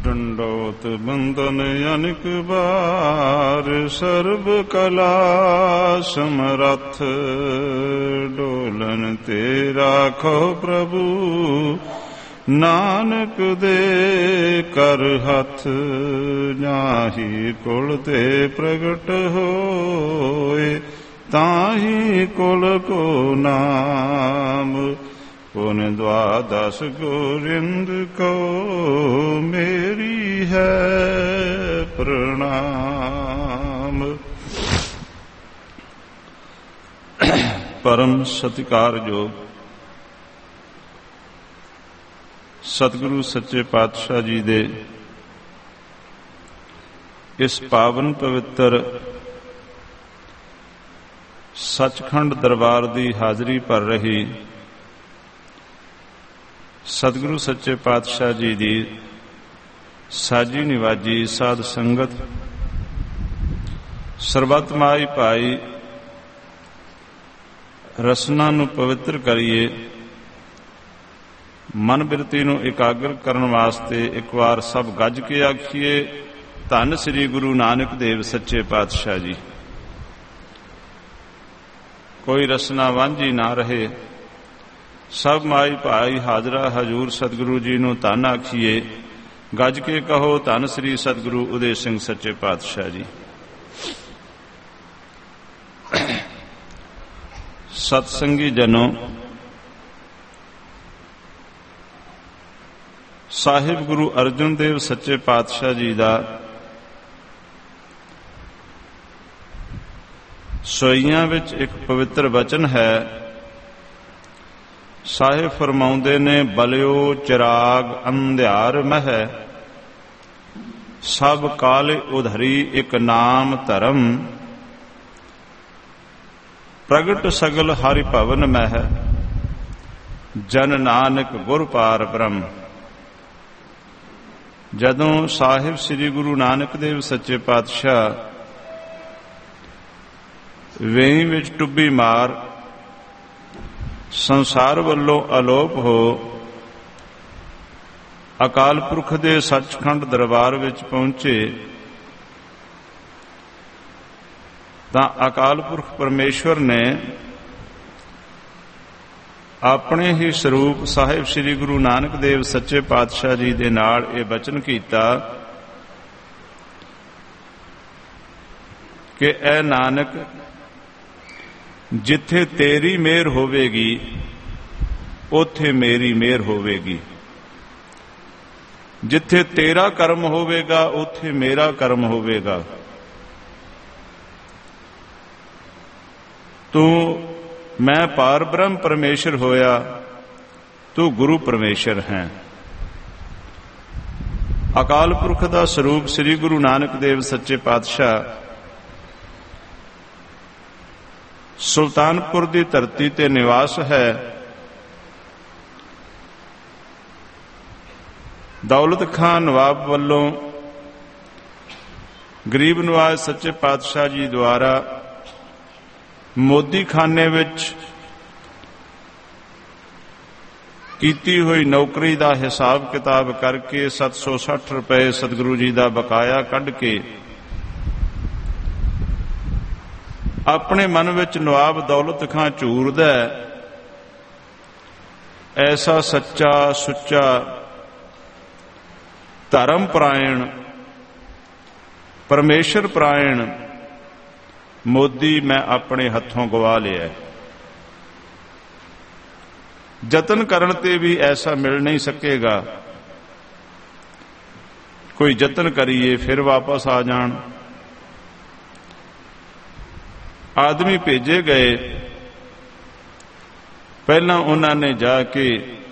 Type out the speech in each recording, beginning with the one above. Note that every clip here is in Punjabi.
दंडोत बंदन अनिक बार, सर्व कला समरथ डोलन ते राखो प्रभु, नानक दे कर हथ जाहि कुल ते प्रगट होए, ताहि कुल को नाम पुन द्वादश गोविंद को मेरी है प्रणाम। परम सत्कारयोग सतगुरु सच्चे पातशाह जी दे इस पावन पवित्र सचखंड दरबार की हाजरी भर रही सतगुरु सच्चे पातशाह जी की साजी निवाजी साध संगत सरबत माई पाई रसना नूं पवित्र करिए, मन बिरती नूं एकाग्र करन वास्ते एक बार सब गज के आखिए, धन श्री गुरु नानक देव सच्चे पातशाह जी। कोई रसना वांझी ना रहे, सब माई भाई हाजरा हजूर सतगुरु जी नूं धन आखिए, गज के कहो धन श्री सतगुरु उदय सिंह सच्चे पातशाह जी। सतसंगी जनों, साहिब गुरु अर्जन देव सच्चे पातशाह जी का सोईयां विच एक पवित्र वचन है। साहिब फरमाउंदे ने, बलियो चिराग अंधियार मह, सब काले उधरी एक नाम धर्म, प्रगट सगल हरि भवन मह, जन नानक गुर पार ब्रह्म। जदों साहिब श्री गुरु नानक देव सच्चे पातशाह वेई विच टुब्बी मार संसार वल्लों अलोप हो अकाल पुरख दे सचखंड दरबार विच पहुंचे, तां अकाल पुरख परमेश्वर ने अपने ही स्वरूप साहिब श्री गुरु नानक देव सच्चे पातशाह जी दे नाल ये वचन कीता कि ऐ नानक, जिथे तेरी मेहर होवेगी उथे मेरी मेहर होवेगी, जिथे तेरा कर्म होवेगा उथे मेरा कर्म होवेगा। तू मैं पार ब्रह्म परमेश्वर होया, तू गुरु परमेश्वर है। अकाल पुरख का स्वरूप श्री गुरु नानक देव सच्चे पातशाह सुल्तानपुर की धरती ते निवास है। दौलत खान नवाब वालों गरीब नवाज सच्चे पातशाह जी द्वारा मोदी खाने विच कीती हुई नौकरी का हिसाब किताब करके 760 रुपए सतगुरु जी का बकाया कढ़ के अपने मन विच नवाब दौलत खां झूरदा, ऐसा सच्चा सुच्चा धर्म परायण परमेश्वर परायण मोदी मैं अपने हथों गवा लिया। जतन करन ते भी ऐसा मिल नहीं सकेगा। कोई जतन करिए फिर वापस आ जान। आदमी भेजे गए, पहला उन्होंने जाके,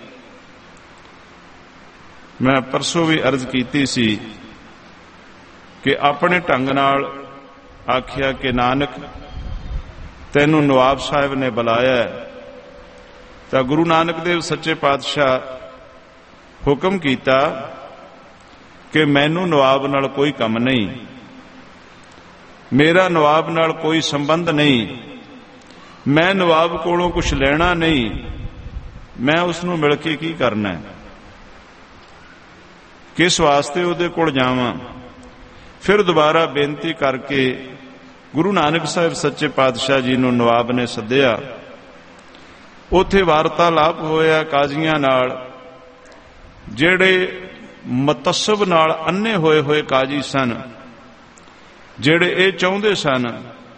मैं परसों भी अर्ज की सी कि अपने ढंग नाल आखिया कि नानक तैनू नवाब साहब ने बुलाया, तो गुरु नानक देव सच्चे पातशाह हुक्म किया कि मैनू नवाब नाल कोई कम नहीं, मेरा नवाब नाल कोई संबंध नहीं, मैं नवाब कोलों कुछ लेना नहीं, मैं उसनू मिल के की करना है। ਕਿਸ ਵਾਸਤੇ ਉਹਦੇ ਕੋਲ ਜਾਵਾਂ। ਫਿਰ ਦੁਬਾਰਾ ਬੇਨਤੀ ਕਰਕੇ ਗੁਰੂ ਨਾਨਕ ਸਾਹਿਬ ਸੱਚੇ ਪਾਤਸ਼ਾਹ ਜੀ ਨੂੰ ਨਵਾਬ ਨੇ ਸੱਦਿਆ। ਉੱਥੇ ਵਾਰਤਾਲਾਪ ਹੋਇਆ ਕਾਜ਼ੀਆਂ ਨਾਲ, ਜਿਹੜੇ ਮਤਸਬ ਨਾਲ ਅੰਨੇ ਹੋਏ ਹੋਏ ਕਾਜ਼ੀ ਸਨ, ਜਿਹੜੇ ਇਹ ਚਾਹੁੰਦੇ ਸਨ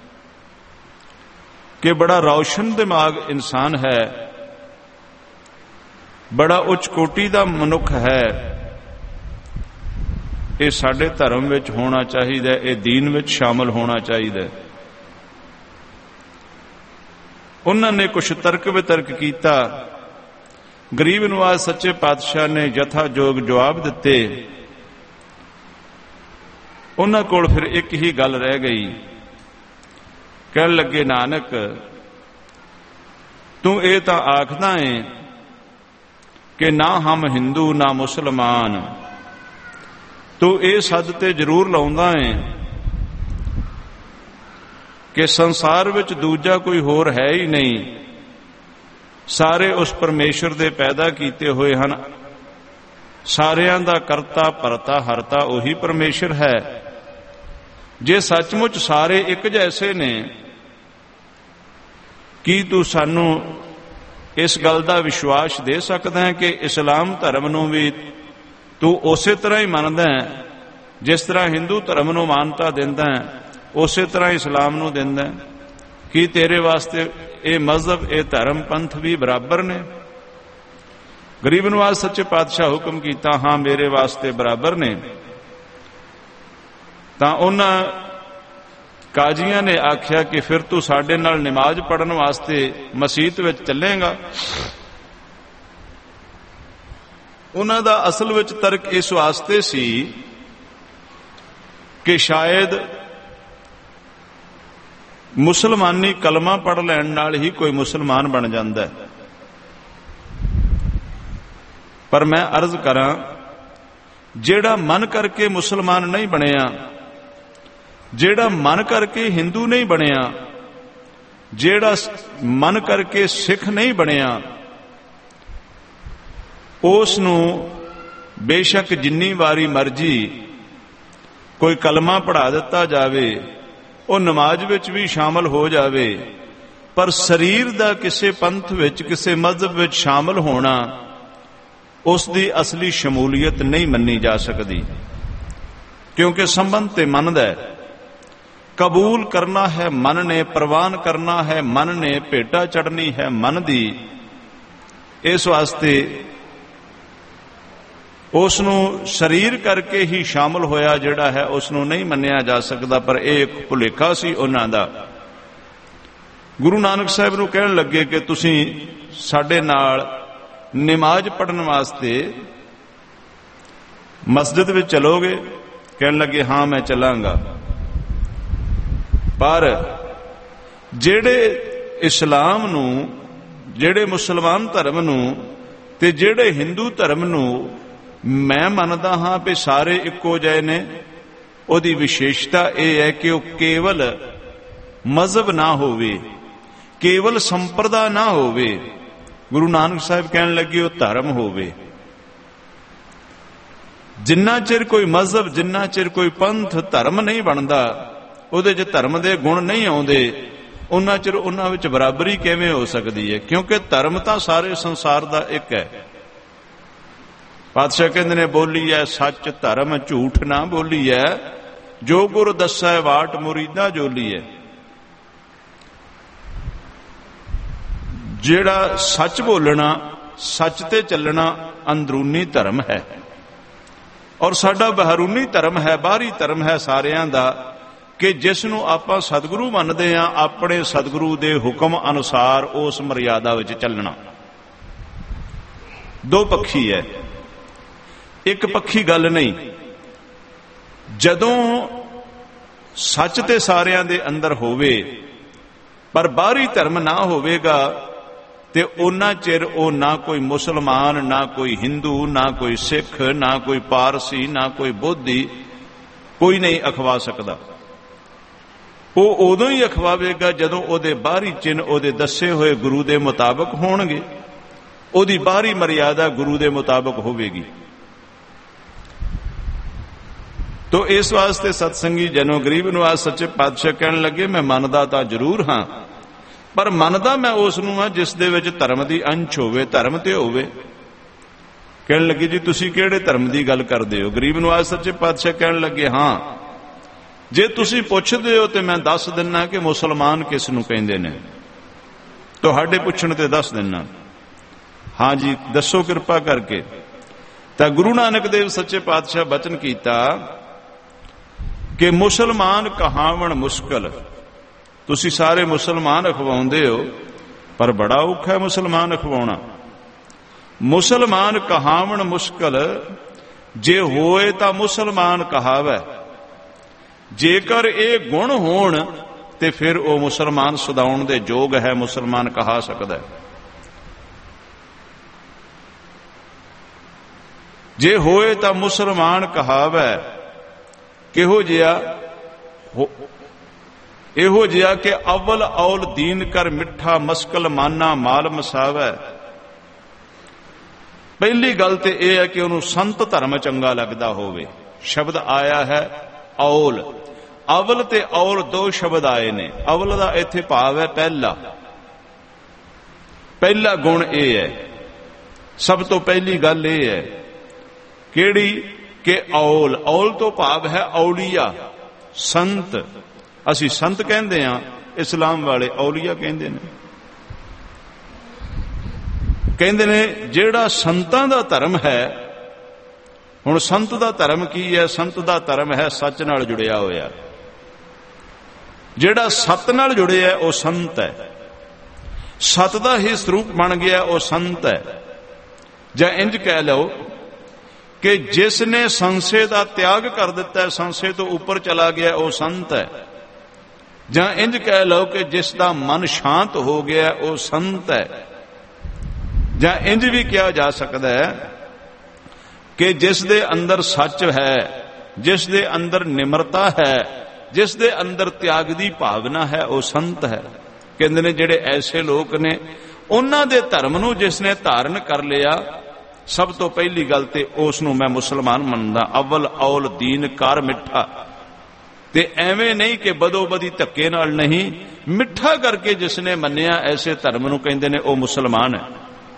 ਕਿ ਬੜਾ ਰੌਸ਼ਨ ਦਿਮਾਗ ਇਨਸਾਨ ਹੈ, ਬੜਾ ਉੱਚ ਕੋਟੀ ਦਾ ਮਨੁੱਖ ਹੈ, ਇਹ ਸਾਡੇ ਧਰਮ ਵਿੱਚ ਹੋਣਾ ਚਾਹੀਦਾ, ਇਹ ਦੀਨ ਵਿੱਚ ਸ਼ਾਮਲ ਹੋਣਾ ਚਾਹੀਦਾ। ਉਹਨਾਂ ਨੇ ਕੁਛ ਤਰਕ ਵਿਤਰਕ ਕੀਤਾ। ਗਰੀਬ ਨਵਾਜ਼ ਸੱਚੇ ਪਾਤਸ਼ਾਹ ਨੇ ਯਥਾਯੋਗ ਜਵਾਬ ਦਿੱਤੇ। ਉਹਨਾਂ ਕੋਲ ਫਿਰ ਇੱਕ ਹੀ ਗੱਲ ਰਹਿ ਗਈ। ਕਹਿਣ ਲੱਗੇ, ਨਾਨਕ ਤੂੰ ਇਹ ਤਾਂ ਆਖਦਾ ਏ ਕਿ ਨਾ ਹਮ ਹਿੰਦੂ ਨਾ ਮੁਸਲਮਾਨ, ਤੂੰ ਇਹ ਸੱਦ ਤੇ ਜ਼ਰੂਰ ਲਾਉਂਦਾ ਏ ਕਿ ਸੰਸਾਰ ਵਿੱਚ ਦੂਜਾ ਕੋਈ ਹੋਰ ਹੈ ਹੀ ਨਹੀਂ, ਸਾਰੇ ਉਸ ਪਰਮੇਸ਼ਰ ਦੇ ਪੈਦਾ ਕੀਤੇ ਹੋਏ ਹਨ, ਸਾਰਿਆਂ ਦਾ ਕਰਤਾ ਭਰਤਾ ਹਰਤਾ ਉਹੀ ਪਰਮੇਸ਼ਰ ਹੈ। ਜੇ ਸੱਚਮੁੱਚ ਸਾਰੇ ਇੱਕ ਜੈਸੇ ਨੇ, ਕੀ ਤੂੰ ਸਾਨੂੰ ਇਸ ਗੱਲ ਦਾ ਵਿਸ਼ਵਾਸ ਦੇ ਸਕਦਾ ਹੈ ਕਿ ਇਸਲਾਮ ਧਰਮ ਨੂੰ ਵੀ ਤੂੰ ਉਸੇ ਤਰ੍ਹਾਂ ਹੀ ਮੰਨਦਾ ਹੈ ਜਿਸ ਤਰ੍ਹਾਂ ਹਿੰਦੂ ਧਰਮ ਨੂੰ ਮਾਨਤਾ ਦਿੰਦਾ ਹੈ, ਉਸੇ ਤਰ੍ਹਾਂ ਇਸਲਾਮ ਨੂੰ ਦਿੰਦਾ ਹੈ? ਕੀ ਤੇਰੇ ਵਾਸਤੇ ਇਹ ਮਜ਼ਹਬ, ਇਹ ਧਰਮ, ਪੰਥ ਵੀ ਬਰਾਬਰ ਨੇ? ਗਰੀਬ ਨਵਾਜ਼ ਸੱਚੇ ਪਾਤਸ਼ਾਹ ਹੁਕਮ ਕੀਤਾ, ਹਾਂ ਮੇਰੇ ਵਾਸਤੇ ਬਰਾਬਰ ਨੇ। ਤਾਂ ਉਹਨਾਂ ਕਾਜ਼ੀਆਂ ਨੇ ਆਖਿਆ ਕਿ ਫਿਰ ਤੂੰ ਸਾਡੇ ਨਾਲ ਨਮਾਜ਼ ਪੜ੍ਹਨ ਵਾਸਤੇ ਮਸੀਤ ਵਿੱਚ ਚੱਲੇਗਾ। ਉਹਨਾਂ ਦਾ ਅਸਲ ਵਿੱਚ ਤਰਕ ਇਸ ਵਾਸਤੇ ਸੀ ਕਿ ਸ਼ਾਇਦ ਮੁਸਲਮਾਨੀ ਕਲਮਾ ਪੜ੍ਹ ਲੈਣ ਨਾਲ ਹੀ ਕੋਈ ਮੁਸਲਮਾਨ ਬਣ ਜਾਂਦਾ ਹੈ। ਪਰ ਮੈਂ ਅਰਜ਼ ਕਰਾਂ, ਜਿਹੜਾ ਮਨ ਕਰਕੇ ਮੁਸਲਮਾਨ ਨਹੀਂ ਬਣਿਆ, ਜਿਹੜਾ ਮਨ ਕਰਕੇ ਹਿੰਦੂ ਨਹੀਂ ਬਣਿਆ, ਜਿਹੜਾ ਮਨ ਕਰਕੇ ਸਿੱਖ ਨਹੀਂ ਬਣਿਆ, ਉਸ ਨੂੰ ਬੇਸ਼ੱਕ ਜਿੰਨੀ ਵਾਰੀ ਮਰਜ਼ੀ ਕੋਈ ਕਲਮਾ ਪੜ੍ਹਾ ਦਿੱਤਾ ਜਾਵੇ, ਉਹ ਨਮਾਜ਼ ਵਿੱਚ ਵੀ ਸ਼ਾਮਲ ਹੋ ਜਾਵੇ, ਪਰ ਸਰੀਰ ਦਾ ਕਿਸੇ ਪੰਥ ਵਿੱਚ, ਕਿਸੇ ਮਜ਼ਹਬ ਵਿੱਚ ਸ਼ਾਮਲ ਹੋਣਾ ਉਸ ਦੀ ਅਸਲੀ ਸ਼ਮੂਲੀਅਤ ਨਹੀਂ ਮੰਨੀ ਜਾ ਸਕਦੀ। ਕਿਉਂਕਿ ਸੰਬੰਧ ਤੇ ਮਨ ਦਾ ਹੈ। ਕਬੂਲ ਕਰਨਾ ਹੈ ਮਨ ਨੇ, ਪ੍ਰਵਾਨ ਕਰਨਾ ਹੈ ਮਨ ਨੇ, ਭੇਟਾ ਚੜ੍ਹਨੀ ਹੈ ਮਨ ਦੀ। ਇਸ ਵਾਸਤੇ ਉਸ ਨੂੰ ਸਰੀਰ ਕਰਕੇ ਹੀ ਸ਼ਾਮਲ ਹੋਇਆ ਜਿਹੜਾ ਹੈ ਉਸ ਨੂੰ ਨਹੀਂ ਮੰਨਿਆ ਜਾ ਸਕਦਾ। ਪਰ ਇਹ ਇੱਕ ਭੁਲੇਖਾ ਸੀ ਉਹਨਾਂ ਦਾ। ਗੁਰੂ ਨਾਨਕ ਸਾਹਿਬ ਨੂੰ ਕਹਿਣ ਲੱਗੇ ਕਿ ਤੁਸੀਂ ਸਾਡੇ ਨਾਲ ਨਮਾਜ਼ ਪੜ੍ਹਨ ਵਾਸਤੇ ਮਸਜਿਦ ਵਿੱਚ ਚਲੋਗੇ? ਕਹਿਣ ਲੱਗੇ, ਹਾਂ ਮੈਂ ਚੱਲਾਂਗਾ। ਪਰ ਜਿਹੜੇ ਇਸਲਾਮ ਨੂੰ, ਜਿਹੜੇ ਮੁਸਲਮਾਨ ਧਰਮ ਨੂੰ ਤੇ ਜਿਹੜੇ ਹਿੰਦੂ ਧਰਮ ਨੂੰ ਮੈਂ ਮੰਨਦਾ ਹਾਂ ਵੀ ਸਾਰੇ ਇੱਕੋ ਜਿਹੇ ਨੇ, ਉਹਦੀ ਵਿਸ਼ੇਸ਼ਤਾ ਇਹ ਹੈ ਕਿ ਉਹ ਕੇਵਲ ਮਜ਼ਹਬ ਨਾ ਹੋਵੇ, ਕੇਵਲ ਸੰਪਰਦਾ ਨਾ ਹੋਵੇ। ਗੁਰੂ ਨਾਨਕ ਸਾਹਿਬ ਕਹਿਣ ਲੱਗੇ ਉਹ ਧਰਮ ਹੋਵੇ। ਜਿੰਨਾ ਚਿਰ ਕੋਈ ਮਜ਼ਹਬ, ਜਿੰਨਾ ਚਿਰ ਕੋਈ ਪੰਥ ਧਰਮ ਨਹੀਂ ਬਣਦਾ, ਉਹਦੇ 'ਚ ਧਰਮ ਦੇ ਗੁਣ ਨਹੀਂ ਆਉਂਦੇ, ਉਹਨਾਂ ਚਿਰ ਉਹਨਾਂ ਵਿੱਚ ਬਰਾਬਰੀ ਕਿਵੇਂ ਹੋ ਸਕਦੀ ਹੈ? ਕਿਉਂਕਿ ਧਰਮ ਤਾਂ ਸਾਰੇ ਸੰਸਾਰ ਦਾ ਇੱਕ ਹੈ। ਪਾਤਸ਼ਾਹ ਕਹਿੰਦੇ ਨੇ, ਬੋਲੀ ਹੈ ਸੱਚ ਧਰਮ ਝੂਠ ਨਾ ਬੋਲੀ ਹੈ, ਜੋ ਗੁਰ ਦੱਸੈ ਵਾਟ ਮੁਰੀਦਾ ਜੋਲੀ ਹੈ। ਜਿਹੜਾ ਸੱਚ ਬੋਲਣਾ, ਸੱਚ ਤੇ ਚੱਲਣਾ ਅੰਦਰੂਨੀ ਧਰਮ ਹੈ, ਔਰ ਸਾਡਾ ਬਾਹਰੂਨੀ ਧਰਮ ਹੈ, ਬਾਹਰੀ ਧਰਮ ਹੈ ਸਾਰਿਆਂ ਦਾ, ਕਿ ਜਿਸ ਨੂੰ ਆਪਾਂ ਸਤਿਗੁਰੂ ਮੰਨਦੇ ਹਾਂ, ਆਪਣੇ ਸਤਿਗੁਰੂ ਦੇ ਹੁਕਮ ਅਨੁਸਾਰ ਉਸ ਮਰਿਆਦਾ ਵਿੱਚ ਚੱਲਣਾ। ਦੋ ਪੱਖੀ ਹੈ, ਇੱਕ ਪੱਖੀ ਗੱਲ ਨਹੀਂ। ਜਦੋਂ ਸੱਚ ਤੇ ਸਾਰਿਆਂ ਦੇ ਅੰਦਰ ਹੋਵੇ ਪਰ ਬਾਹਰੀ ਧਰਮ ਨਾ ਹੋਵੇਗਾ ਤੇ ਉਹਨਾਂ ਚਿਰ ਉਹ ਨਾ ਕੋਈ ਮੁਸਲਮਾਨ, ਨਾ ਕੋਈ ਹਿੰਦੂ, ਨਾ ਕੋਈ ਸਿੱਖ, ਨਾ ਕੋਈ ਪਾਰਸੀ, ਨਾ ਕੋਈ ਬੋਧੀ, ਕੋਈ ਨਹੀਂ ਅਖਵਾ ਸਕਦਾ। ਉਹ ਉਦੋਂ ਹੀ ਅਖਵਾਵੇਗਾ ਜਦੋਂ ਉਹਦੇ ਬਾਹਰੀ ਚਿੰਨ੍ਹ ਉਹਦੇ ਦੱਸੇ ਹੋਏ ਗੁਰੂ ਦੇ ਮੁਤਾਬਕ ਹੋਣਗੇ, ਉਹਦੀ ਬਾਹਰੀ ਮਰਿਆਦਾ ਗੁਰੂ ਦੇ ਮੁਤਾਬਕ ਹੋਵੇਗੀ। ਤੋ ਇਸ ਵਾਸਤੇ ਸਤਸੰਗੀ ਜਨੋ ਗਰੀਬ ਨਿਵਾਜ ਸੱਚੇ ਪਾਤਸ਼ਾਹ ਕਹਿਣ ਲੱਗੇ, ਮੈਂ ਮੰਨਦਾ ਤਾਂ ਜ਼ਰੂਰ ਹਾਂ, ਪਰ ਮੰਨਦਾ ਮੈਂ ਉਸ ਨੂੰ ਹਾਂ ਜਿਸ ਦੇ ਵਿੱਚ ਧਰਮ ਦੀ ਅੰਸ਼ ਹੋਵੇ, ਧਰਮ ਤੇ ਹੋਵੇ। ਕਹਿਣ ਲੱਗੇ, ਜੀ ਤੁਸੀਂ ਕਿਹੜੇ ਧਰਮ ਦੀ ਗੱਲ ਕਰਦੇ ਹੋ? ਗਰੀਬ ਨਿਵਾਜ ਸੱਚੇ ਪਾਤਸ਼ਾਹ ਕਹਿਣ ਲੱਗੇ, ਹਾਂ ਜੇ ਤੁਸੀਂ ਪੁੱਛਦੇ ਹੋ ਤੇ ਮੈਂ ਦੱਸ ਦਿੰਨਾ ਕਿ ਮੁਸਲਮਾਨ ਕਿਸ ਨੂੰ ਕਹਿੰਦੇ ਨੇ। ਤੁਹਾਡੇ ਪੁੱਛਣ ਤੇ ਦੱਸ ਦਿੰਨਾ। ਹਾਂ ਜੀ ਦੱਸੋ ਕਿਰਪਾ ਕਰਕੇ। ਤਾਂ ਗੁਰੂ ਨਾਨਕ ਦੇਵ ਸੱਚੇ ਪਾਤਸ਼ਾਹ ਬਚਨ ਕੀਤਾ ਕਿ ਮੁਸਲਮਾਨ ਕਹਾਵਣ ਮੁਸ਼ਕਲ। ਤੁਸੀਂ ਸਾਰੇ ਮੁਸਲਮਾਨ ਅਖਵਾਉਂਦੇ ਹੋ, ਪਰ ਬੜਾ ਔਖਾ ਹੈ ਮੁਸਲਮਾਨ ਅਖਵਾਉਣਾ। ਮੁਸਲਮਾਨ ਕਹਾਵਣ ਮੁਸ਼ਕਲ, ਜੇ ਹੋਏ ਤਾਂ ਮੁਸਲਮਾਨ ਕਹਾਵੈ। ਜੇਕਰ ਇਹ ਗੁਣ ਹੋਣ ਤੇ ਫਿਰ ਉਹ ਮੁਸਲਮਾਨ ਸੁਧਾਉਣ ਦੇ ਯੋਗ ਹੈ, ਮੁਸਲਮਾਨ ਕਹਾ ਸਕਦਾ ਹੈ। ਜੇ ਹੋਏ ਤਾਂ ਮੁਸਲਮਾਨ ਕਹਾਵੈ। ਕਿਹੋ ਜਿਹਾ? ਇਹੋ ਜਿਹਾ ਕਿ ਅਵਲ ਔਲ ਦੀਨ ਕਰ ਮਿੱਠਾ, ਮਸਕਲ ਮਾਨਾ ਮਾਲ ਮਸਾਵੈ। ਪਹਿਲੀ ਗੱਲ ਤੇ ਇਹ ਹੈ ਕਿ ਉਹਨੂੰ ਸੰਤ ਧਰਮ ਚੰਗਾ ਲੱਗਦਾ ਹੋਵੇ। ਸ਼ਬਦ ਆਇਆ ਹੈ ਔਲ। ਅਵਲ ਤੇ ਔਲ ਦੋ ਸ਼ਬਦ ਆਏ ਨੇ। ਅਵਲ ਦਾ ਇੱਥੇ ਭਾਵ ਹੈ ਪਹਿਲਾ। ਪਹਿਲਾ ਗੁਣ ਇਹ ਹੈ, ਸਭ ਤੋਂ ਪਹਿਲੀ ਗੱਲ ਇਹ ਹੈ। ਕਿਹੜੀ? ਕਿ ਔਲ। ਔਲ ਤੋਂ ਭਾਵ ਹੈ ਔਲੀਆ, ਸੰਤ। ਅਸੀਂ ਸੰਤ ਕਹਿੰਦੇ ਹਾਂ, ਇਸਲਾਮ ਵਾਲੇ ਔਲੀਆ ਕਹਿੰਦੇ ਨੇ। ਕਹਿੰਦੇ ਨੇ ਜਿਹੜਾ ਸੰਤਾਂ ਦਾ ਧਰਮ ਹੈ। ਹੁਣ ਸੰਤ ਦਾ ਧਰਮ ਕੀ ਹੈ? ਸੰਤ ਦਾ ਧਰਮ ਹੈ ਸੱਚ ਨਾਲ ਜੁੜਿਆ ਹੋਇਆ। ਜਿਹੜਾ ਸੱਤ ਨਾਲ ਜੁੜਿਆ ਉਹ ਸੰਤ ਹੈ। ਸੱਤ ਦਾ ਹੀ ਸਰੂਪ ਬਣ ਗਿਆ ਉਹ ਸੰਤ ਹੈ। ਜਾਂ ਇੰਜ ਕਹਿ ਲਓ ਕਿ ਜਿਸ ਨੇ ਸੰਸ਼ੇ ਦਾ ਤਿਆਗ ਕਰ ਦਿੱਤਾ, ਸੰਸ਼ੇ ਤੋਂ ਉੱਪਰ ਚਲਾ ਗਿਆ, ਉਹ ਸੰਤ ਹੈ। ਜਾਂ ਇੰਜ ਕਹਿ ਲਓ ਕਿ ਜਿਸ ਦਾ ਮਨ ਸ਼ਾਂਤ ਹੋ ਗਿਆ ਉਹ ਸੰਤ ਹੈ। ਜਾਂ ਇੰਜ ਵੀ ਕਿਹਾ ਜਾ ਸਕਦਾ ਹੈ ਕਿ ਜਿਸ ਦੇ ਅੰਦਰ ਸੱਚ ਹੈ, ਜਿਸ ਦੇ ਅੰਦਰ ਨਿਮਰਤਾ ਹੈ, ਜਿਸ ਦੇ ਅੰਦਰ ਤਿਆਗ ਦੀ ਭਾਵਨਾ ਹੈ, ਉਹ ਸੰਤ ਹੈ। ਕਹਿੰਦੇ ਨੇ ਜਿਹੜੇ ਐਸੇ ਲੋਕ ਨੇ, ਉਹਨਾਂ ਦੇ ਧਰਮ ਨੂੰ ਜਿਸ ਨੇ ਧਾਰਨ ਕਰ ਲਿਆ, ਸਭ ਤੋਂ ਪਹਿਲੀ ਗੱਲ ਤੇ ਉਸ ਨੂੰ ਮੈਂ ਮੁਸਲਮਾਨ ਮੰਨਦਾ। ਅਵਲ ਔਲ ਦੀਨ ਕਰ ਮਿੱਠਾ। ਤੇ ਐਵੇਂ ਨਹੀਂ ਕਿ ਬਦੋ ਬਦੀ ਧੱਕੇ ਨਾਲ ਨਹੀਂ, ਮਿੱਠਾ ਕਰਕੇ ਜਿਸ ਨੇ ਮੰਨਿਆ, ਐਸੇ ਧਰਮ ਨੂੰ ਕਹਿੰਦੇ ਨੇ ਉਹ ਮੁਸਲਮਾਨ ਹੈ।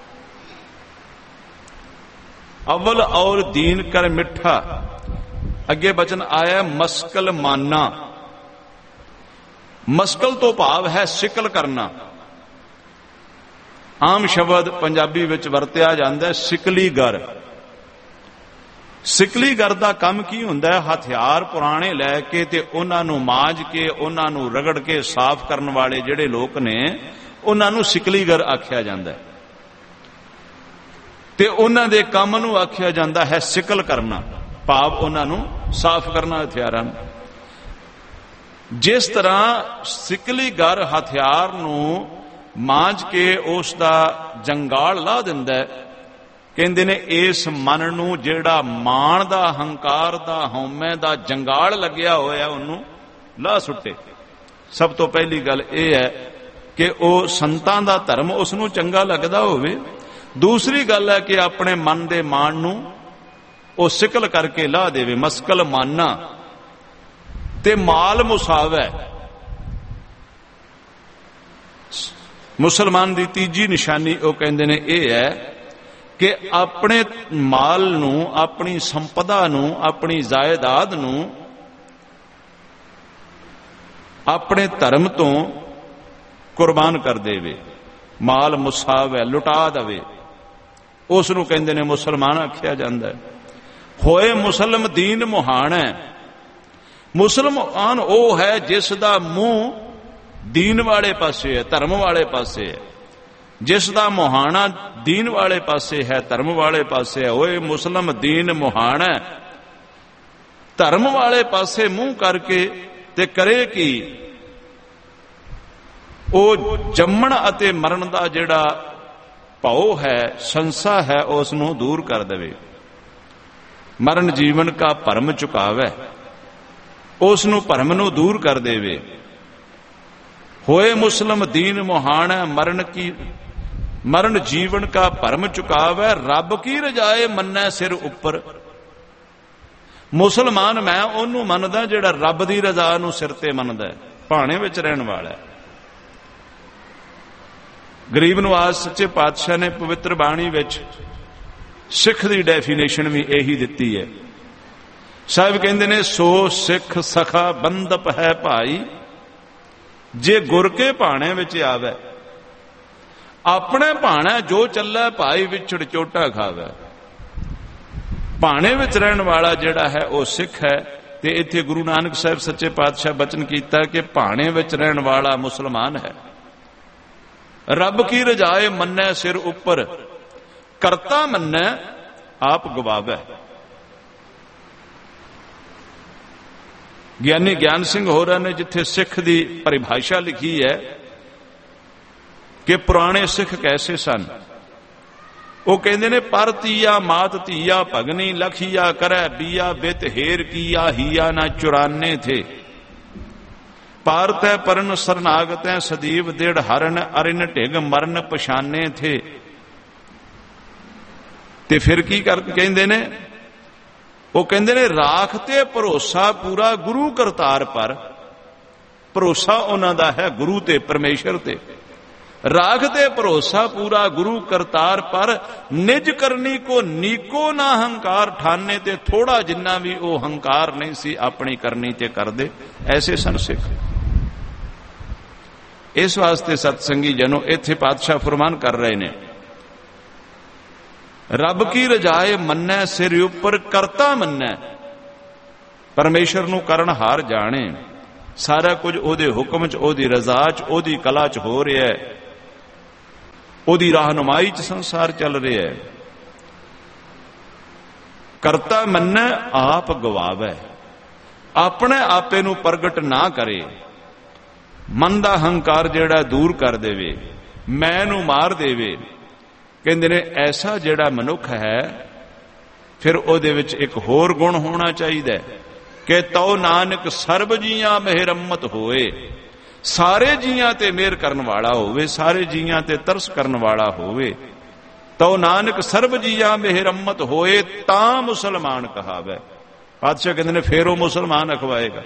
ਅਵਲ ਔਰ ਦੀਨ ਕਰ ਮਿੱਠਾ। ਅੱਗੇ ਬਚਨ ਆਇਆ ਮਸਕਲ ਮਾਨਾ। ਮਸਕਲ ਤੋਂ ਭਾਵ ਹੈ ਸਿਕਲ ਕਰਨਾ। ਆਮ ਸ਼ਬਦ ਪੰਜਾਬੀ ਵਿੱਚ ਵਰਤਿਆ ਜਾਂਦਾ ਹੈ ਸਿਕਲੀਗਰ। ਸਿਕਲੀਗਰ ਦਾ ਕੰਮ ਕੀ ਹੁੰਦਾ ਹੈ? ਹਥਿਆਰ ਪੁਰਾਣੇ ਲੈ ਕੇ ਤੇ ਉਹਨਾਂ ਨੂੰ ਮਾਂਜ ਕੇ, ਉਹਨਾਂ ਨੂੰ ਰਗੜ ਕੇ ਸਾਫ਼ ਕਰਨ ਵਾਲੇ ਜਿਹੜੇ ਲੋਕ ਨੇ, ਉਹਨਾਂ ਨੂੰ ਸਿਕਲੀਗਰ ਆਖਿਆ ਜਾਂਦਾ ਹੈ। ਤੇ ਉਹਨਾਂ ਦੇ ਕੰਮ ਨੂੰ ਆਖਿਆ ਜਾਂਦਾ ਹੈ ਸਿਕਲ ਕਰਨਾ, ਭਾਵ ਉਹਨਾਂ ਨੂੰ ਸਾਫ਼ ਕਰਨਾ ਹਥਿਆਰਾਂ ਨੂੰ। ਜਿਸ ਤਰ੍ਹਾਂ ਸਿਕਲੀਗਰ ਹਥਿਆਰ ਨੂੰ ਮਾਂਜ ਕੇ ਉਸ ਦਾ ਜੰਗਾਲ ਲਾ ਦਿੰਦਾ ਹੈ, ਕਹਿੰਦੇ ਨੇ ਇਸ ਮਨ ਨੂੰ ਜਿਹੜਾ ਮਾਣ ਦਾ, ਹੰਕਾਰ ਦਾ, ਹਉਮੈ ਦਾ ਜੰਗਾਲ ਲੱਗਿਆ ਹੋਇਆ, ਉਹਨੂੰ ਲਾ ਸੁੱਟੇ। ਸਭ ਤੋਂ ਪਹਿਲੀ ਗੱਲ ਇਹ ਹੈ ਕਿ ਉਹ ਸੰਤਾਂ ਦਾ ਧਰਮ ਉਸ ਨੂੰ ਚੰਗਾ ਲੱਗਦਾ ਹੋਵੇ। ਦੂਸਰੀ ਗੱਲ ਹੈ ਕਿ ਆਪਣੇ ਮਨ ਦੇ ਮਾਣ ਨੂੰ ਉਹ ਸਿਕਲ ਕਰਕੇ ਲਾ ਦੇਵੇ। ਮਸਕਲ ਮਾਨਾ ਤੇ ਮਾਲ ਮੁਸਾਵੈ। ਮੁਸਲਮਾਨ ਦੀ ਤੀਜੀ ਨਿਸ਼ਾਨੀ ਉਹ ਕਹਿੰਦੇ ਨੇ ਇਹ ਹੈ ਕਿ ਆਪਣੇ ਮਾਲ ਨੂੰ, ਆਪਣੀ ਸੰਪਦਾ ਨੂੰ, ਆਪਣੀ ਜਾਇਦਾਦ ਨੂੰ ਆਪਣੇ ਧਰਮ ਤੋਂ ਕੁਰਬਾਨ ਕਰ ਦੇਵੇ। ਮਾਲ ਮੁਸਾਵੈ, ਲੁਟਾ ਦੇਵੇ, ਉਸ ਨੂੰ ਕਹਿੰਦੇ ਨੇ ਮੁਸਲਮਾਨ ਆਖਿਆ ਜਾਂਦਾ ਹੈ। ਹੋਏ ਮੁਸਲਮ ਦੀਨ ਮੁਹਾਣਾ। ਮੁਸਲਮਾਨ ਉਹ ਹੈ ਜਿਸ ਦਾ ਮੂੰਹ ਦੀਨ ਵਾਲੇ ਪਾਸੇ ਹੈ, ਧਰਮ ਵਾਲੇ ਪਾਸੇ ਹੈ। ਜਿਸ ਦਾ ਮੁਹਾਣਾ ਦੀਨ ਵਾਲੇ ਪਾਸੇ ਹੈ, ਧਰਮ ਵਾਲੇ ਪਾਸੇ ਹੈ। ਹੋਏ ਮੁਸਲਮ ਦੀਨ ਮੁਹਾਣਾ। ਧਰਮ ਵਾਲੇ ਪਾਸੇ ਮੂੰਹ ਕਰਕੇ ਤੇ ਕਰੇ ਕੀ? ਉਹ ਜੰਮਣ ਅਤੇ ਮਰਨ ਦਾ ਜਿਹੜਾ ਭਉ ਹੈ, ਸੰਸਾ ਹੈ, ਉਸ ਨੂੰ ਦੂਰ ਕਰ ਦੇਵੇ। ਮਰਨ ਜੀਵਨ ਕਾ ਭਰਮ ਚੁਕਾਵੇ, ਉਸ ਨੂੰ ਭਰਮ ਨੂੰ ਦੂਰ ਕਰ ਦੇਵੇ। ਹੋਏ ਮੁਸਲਮ ਦੀਨ ਮੁਹਾਣਾ। ਮਰਨ ਜੀਵਨ ਕਾ ਭਰਮ ਚੁਕਾਵੇ। ਰੱਬ ਕੀ ਰਜਾਏ ਮੰਨੈ ਸਿਰ ਉੱਪਰ। ਮੁਸਲਮਾਨ ਮੈਂ ਉਹਨੂੰ ਮੰਨਦਾ ਜਿਹੜਾ ਰੱਬ ਦੀ ਰਜ਼ਾ ਨੂੰ ਸਿਰ ਤੇ ਮੰਨਦਾ, ਭਾਣੇ ਵਿੱਚ ਰਹਿਣ ਵਾਲਾ। ਗਰੀਬ ਨਵਾਜ਼ ਸੱਚੇ ਪਾਤਸ਼ਾਹ ਨੇ ਪਵਿੱਤਰ ਬਾਣੀ ਵਿੱਚ ਸਿੱਖ ਦੀ ਡੈਫੀਨੇਸ਼ਨ ਵੀ ਇਹੀ ਦਿੱਤੀ ਹੈ। ਸਾਹਿਬ ਕਹਿੰਦੇ ਨੇ, ਸੋ ਸਿੱਖ ਸਖਾ ਬੰਦਪ ਹੈ ਭਾਈ, ਜੇ ਗੁਰ ਕੇ ਭਾਣੇ ਵਿੱਚ ਆਵੇ। ਆਪਣੇ ਭਾਣਾ ਜੋ ਚੱਲੈ ਭਾਈ, ਵਿਛੜ ਚੋਟਾ ਖਾਵੇ। ਭਾਣੇ ਵਿੱਚ ਰਹਿਣ ਵਾਲਾ ਜਿਹੜਾ ਹੈ ਉਹ ਸਿੱਖ ਹੈ। ਤੇ ਇੱਥੇ ਗੁਰੂ ਨਾਨਕ ਸਾਹਿਬ ਸੱਚੇ ਪਾਤਸ਼ਾਹ ਬਚਨ ਕੀਤਾ ਕਿ ਭਾਣੇ ਵਿੱਚ ਰਹਿਣ ਵਾਲਾ ਮੁਸਲਮਾਨ ਹੈ। ਰੱਬ ਕੀ ਰਜਾਏ ਮੰਨੈ ਸਿਰ ਉੱਪਰ, ਕਰਤਾ ਮੰਨੈ ਆਪ ਗਵਾਵੈ। ਗਿਆਨੀ ਗਿਆਨ ਸਿੰਘ ਹੋਰਾਂ ਨੇ ਜਿੱਥੇ ਸਿੱਖ ਦੀ ਪਰਿਭਾਸ਼ਾ ਲਿਖੀ ਹੈ ਕਿ ਪੁਰਾਣੇ ਸਿੱਖ ਕੈਸੇ ਸਨ, ਉਹ ਕਹਿੰਦੇ ਨੇ, ਪਰ ਤੀਆ ਮਾਤ ਧੀਆ ਭਗਨੀ ਲਖੀਆ ਕਰੈ ਬੀਆ ਬਿਤ ਹੇਰ ਕੀਆ ਹੀਆ ਨਾ ਚੁਰਾਨੇ ਥੇ। ਪਾਰ ਤੈ ਪਰਨ ਸਰਨਾਗਤੈ ਸਦੀਵ ਦੇੜ ਹਰਨ ਅਰਿਨ ਢਿਗ ਮਰਨ ਪਛਾਨੇ ਥੇ। ਤੇ ਫਿਰ ਕੀ ਕਹਿੰਦੇ ਨੇ, ਉਹ ਕਹਿੰਦੇ ਨੇ, ਰਾਖ ਤੇ ਭਰੋਸਾ ਪੂਰਾ ਗੁਰੂ ਕਰਤਾਰ ਪਰ। ਭਰੋਸਾ ਉਹਨਾਂ ਦਾ ਹੈ ਗੁਰੂ ਤੇ, ਪਰਮੇਸ਼ਰ ਤੇ। ਰਾਖ ਤੇ ਭਰੋਸਾ ਪੂਰਾ ਗੁਰੂ ਕਰਤਾਰ ਪਰ, ਨਿਜ ਕਰਨੀ ਕੋ ਨੀਕੋ ਨਾ ਹੰਕਾਰ ਠਾਨੇ। ਤੇ ਥੋੜਾ ਜਿੰਨਾ ਵੀ ਉਹ ਹੰਕਾਰ ਨਹੀਂ ਸੀ ਆਪਣੀ ਕਰਨੀ ਤੇ ਕਰਦੇ, ਐਸੇ ਸਨ ਸਿੱਖ। ਇਸ ਵਾਸਤੇ ਸਤਸੰਗੀ ਜਨੋ ਇੱਥੇ ਪਾਤਸ਼ਾਹ ਫਰਮਾਨ ਕਰ ਰਹੇ ਨੇ, ਰੱਬ ਕੀ ਰਜਾਏ ਮੰਨੈ ਸਿਰ ਉੱਪਰ, ਕਰਤਾ ਮੰਨੈ। ਪਰਮੇਸ਼ਰ ਨੂੰ ਕਰਨ ਹਾਰ ਜਾਣੇ, ਸਾਰਾ ਕੁਝ ਉਹਦੇ ਹੁਕਮ 'ਚ, ਉਹਦੀ ਰਜ਼ਾ 'ਚ, ਉਹਦੀ ਕਲਾ 'ਚ ਹੋ ਰਿਹਾ ਹੈ, ਉਹਦੀ ਰਾਹਨੁਮਾਈ 'ਚ ਸੰਸਾਰ ਚੱਲ ਰਿਹਾ ਹੈ। ਕਰਤਾ ਮੰਨੈ ਆਪ ਗਵਾਵੈ, ਆਪਣੇ ਆਪੇ ਨੂੰ ਪ੍ਰਗਟ ਨਾ ਕਰੇ। ਮਨ ਦਾ ਹੰਕਾਰ ਜਿਹੜਾ ਦੂਰ ਕਰ ਦੇਵੇ, ਮੈਂ ਨੂੰ ਮਾਰ ਦੇਵੇ। ਕਹਿੰਦੇ ਨੇ ਐਸਾ ਜਿਹੜਾ ਮਨੁੱਖ ਹੈ, ਫਿਰ ਉਹਦੇ ਵਿੱਚ ਇੱਕ ਹੋਰ ਗੁਣ ਹੋਣਾ ਚਾਹੀਦਾ ਕਿ ਤਉ ਨਾਨਕ ਸਰਬ ਜੀਆਂ ਮਿਹਰਮਤ ਹੋਏ। ਸਾਰੇ ਜੀਆਂ ਤੇ ਮਿਹਰ ਕਰਨ ਵਾਲਾ ਹੋਵੇ, ਸਾਰੇ ਜੀਆਂ ਤੇ ਤਰਸ ਕਰਨ ਵਾਲਾ ਹੋਵੇ। ਤਉ ਨਾਨਕ ਸਰਬ ਜੀਆਂ ਮਿਹਰਮਤ ਹੋਏ, ਤਾਂ ਮੁਸਲਮਾਨ ਕਹਾਵੇ। ਪਾਤਸ਼ਾਹ ਕਹਿੰਦੇ ਨੇ ਫੇਰ ਉਹ ਮੁਸਲਮਾਨ ਅਖਵਾਏਗਾ।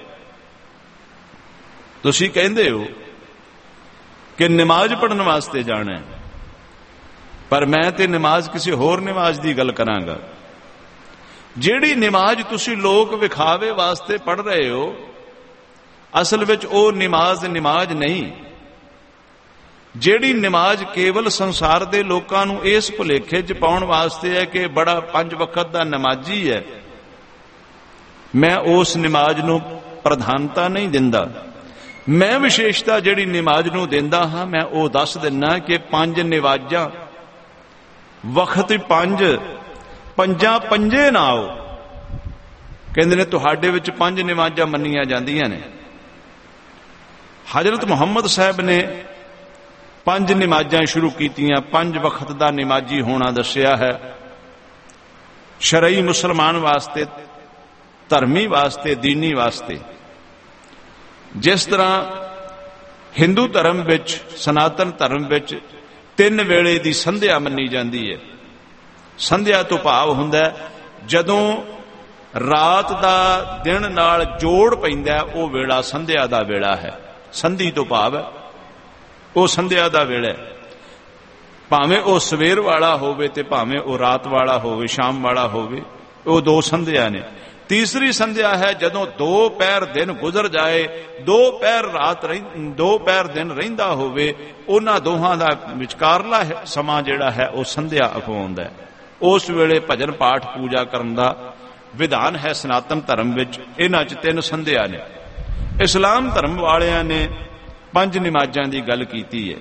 ਤੁਸੀਂ ਕਹਿੰਦੇ ਹੋ ਕਿ ਨਮਾਜ਼ ਪੜ੍ਹਨ ਵਾਸਤੇ ਜਾਣਾ, ਪਰ ਮੈਂ ਤੇ ਨਮਾਜ਼ ਕਿਸੇ ਹੋਰ ਨਮਾਜ਼ ਦੀ ਗੱਲ ਕਰਾਂਗਾ। ਜਿਹੜੀ ਨਮਾਜ਼ ਤੁਸੀਂ ਲੋਕ ਵਿਖਾਵੇ ਵਾਸਤੇ ਪੜ੍ਹ ਰਹੇ ਹੋ, ਅਸਲ ਵਿੱਚ ਉਹ ਨਮਾਜ਼ ਨਹੀਂ। ਜਿਹੜੀ ਨਮਾਜ਼ ਕੇਵਲ ਸੰਸਾਰ ਦੇ ਲੋਕਾਂ ਨੂੰ ਇਸ ਭੁਲੇਖੇ 'ਚ ਪਾਉਣ ਵਾਸਤੇ ਹੈ ਕਿ ਬੜਾ 5 ਵਕਤ ਦਾ ਨਮਾਜ਼ੀ ਹੈ, ਮੈਂ ਉਸ ਨਮਾਜ਼ ਨੂੰ ਪ੍ਰਧਾਨਤਾ ਨਹੀਂ ਦਿੰਦਾ। ਮੈਂ ਵਿਸ਼ੇਸ਼ਤਾ ਜਿਹੜੀ ਨਮਾਜ਼ ਨੂੰ ਦਿੰਦਾ ਹਾਂ, ਮੈਂ ਉਹ ਦੱਸ ਦਿੰਦਾ ਕਿ 5 ਨਮਾਜ਼ਾਂ ਵਕਤ 5, ਪੰਜਾਂ ਪੰਜੇ ਨਾ ਆਓ। ਕਹਿੰਦੇ ਨੇ ਤੁਹਾਡੇ ਵਿੱਚ 5 ਨਮਾਜ਼ਾਂ ਮੰਨੀਆਂ ਜਾਂਦੀਆਂ ਨੇ। ਹਜ਼ਰਤ ਮੁਹੰਮਦ ਸਾਹਿਬ ਨੇ 5 ਨਮਾਜ਼ਾਂ ਸ਼ੁਰੂ ਕੀਤੀਆਂ, 5 ਵਕਤ ਦਾ ਨਮਾਜ਼ੀ ਹੋਣਾ ਦੱਸਿਆ ਹੈ। ਸ਼ਰਈ ਮੁਸਲਮਾਨ ਵਾਸਤੇ, ਧਰਮੀ ਵਾਸਤੇ, ਦੀਨੀ ਵਾਸਤੇ। ਜਿਸ ਤਰ੍ਹਾਂ ਹਿੰਦੂ ਧਰਮ ਵਿੱਚ, ਸਨਾਤਨ ਧਰਮ ਵਿੱਚ 3 ਵੇਲੇ ਦੀ ਸੰਧਿਆ ਮੰਨੀ ਜਾਂਦੀ ਹੈ। ਸੰਧਿਆ ਤੋਂ ਭਾਵ ਹੁੰਦਾ ਜਦੋਂ ਰਾਤ ਦਾ ਦਿਨ ਨਾਲ ਜੋੜ ਪੈਂਦਾ, ਉਹ ਵੇਲਾ ਸੰਧਿਆ ਦਾ ਵੇਲਾ ਹੈ। ਸੰਧੀ ਤੋਂ ਭਾਵ ਉਹ ਸੰਧਿਆ ਦਾ ਵੇਲਾ ਹੈ। ਭਾਵੇਂ ਉਹ ਸਵੇਰ ਵਾਲਾ ਹੋਵੇ ਤੇ ਭਾਵੇਂ ਉਹ ਰਾਤ ਵਾਲਾ ਹੋਵੇ, ਸ਼ਾਮ ਵਾਲਾ ਹੋਵੇ, ਉਹ 2 ਸੰਧਿਆ ਨੇ। ਤੀਸਰੀ ਸੰਧਿਆ ਹੈ ਜਦੋਂ 2 ਪਹਿਰ ਦਿਨ ਗੁਜ਼ਰ ਜਾਏ, 2 ਪਹਿਰ ਦਿਨ ਰਹਿੰਦਾ ਹੋਵੇ, ਉਹਨਾਂ ਦੋਹਾਂ ਦਾ ਵਿਚਕਾਰਲਾ ਸਮਾਂ ਜਿਹੜਾ ਹੈ ਉਹ ਸੰਧਿਆ ਅਖਵਾਉਂਦਾ। ਉਸ ਵੇਲੇ ਭਜਨ ਪਾਠ ਪੂਜਾ ਕਰਨ ਦਾ ਵਿਧਾਨ ਹੈ ਸਨਾਤਨ ਧਰਮ ਵਿੱਚ। ਇਹਨਾਂ 'ਚ 3 ਸੰਧਿਆ ਨੇ। ਇਸਲਾਮ ਧਰਮ ਵਾਲਿਆਂ ਨੇ 5 ਨਮਾਜ਼ਾਂ ਦੀ ਗੱਲ ਕੀਤੀ ਹੈ।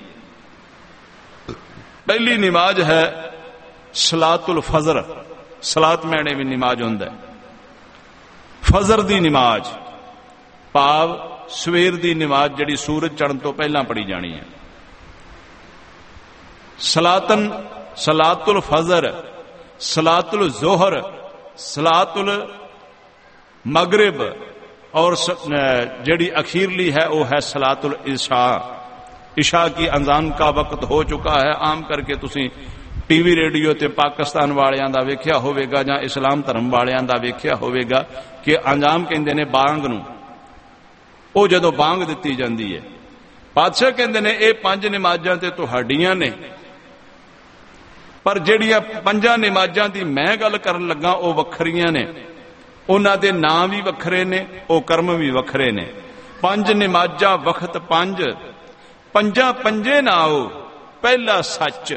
ਪਹਿਲੀ ਨਮਾਜ਼ ਹੈ ਸਲਾਤੁਲ ਫਜ਼ਰ। ਸਲਾਤ ਮੈਨੇ ਵੀ ਨਮਾਜ਼ ਹੁੰਦਾ ਹੈ। ਫਜ਼ਰ ਦੀ ਨਮਾਜ਼ ਭਾਵ ਸਵੇਰ ਦੀ ਨਮਾਜ਼ ਜਿਹੜੀ ਸੂਰਜ ਚੜ੍ਹਨ ਤੋਂ ਪਹਿਲਾਂ ਪੜੀ ਜਾਣੀ ਹੈ। ਸਲਾਤੁਲ ਫਜ਼ਰ, ਸਲਾਤੁਲ ਜ਼ੋਹਰ, ਸਲਾਤੁਲ ਮਗਰਿਬ ਔਰ ਜਿਹੜੀ ਅਖੀਰਲੀ है वो है सलातुल इशा। इशा की अजान का वक्त हो चुका है। आम करके तुसी ਟੀਵੀ ਰੇਡੀਓ ਤੇ ਪਾਕਿਸਤਾਨ ਵਾਲਿਆਂ ਦਾ ਵੇਖਿਆ ਹੋਵੇਗਾ ਜਾਂ ਇਸਲਾਮ ਧਰਮ ਵਾਲਿਆਂ ਦਾ ਵੇਖਿਆ ਹੋਵੇਗਾ ਕਿ ਅੰਜਾਮ ਕਹਿੰਦੇ ਨੇ ਬਾਂਗ ਨੂੰ। ਉਹ ਜਦੋਂ ਬਾਂਗ ਦਿੱਤੀ ਜਾਂਦੀ ਹੈ, ਪਾਤਸ਼ਾਹ ਕਹਿੰਦੇ ਨੇ ਇਹ 5 ਨਮਾਜ਼ਾਂ ਤੇ ਤੁਹਾਡੀਆਂ ਨੇ, ਪਰ ਜਿਹੜੀਆਂ 5 ਨਮਾਜ਼ਾਂ ਦੀ ਮੈਂ ਗੱਲ ਕਰਨ ਲੱਗਾ ਉਹ ਵੱਖਰੀਆਂ ਨੇ। ਉਹਨਾਂ ਦੇ ਨਾਂ ਵੀ ਵੱਖਰੇ ਨੇ, ਉਹ ਕਰਮ ਵੀ ਵੱਖਰੇ ਨੇ। 5 ਨਮਾਜ਼ਾਂ ਵਕਤ 5, ਪੰਜਾਂ ਪੰਜੇ ਨਾ ਆਓ, ਪਹਿਲਾ ਸੱਚ।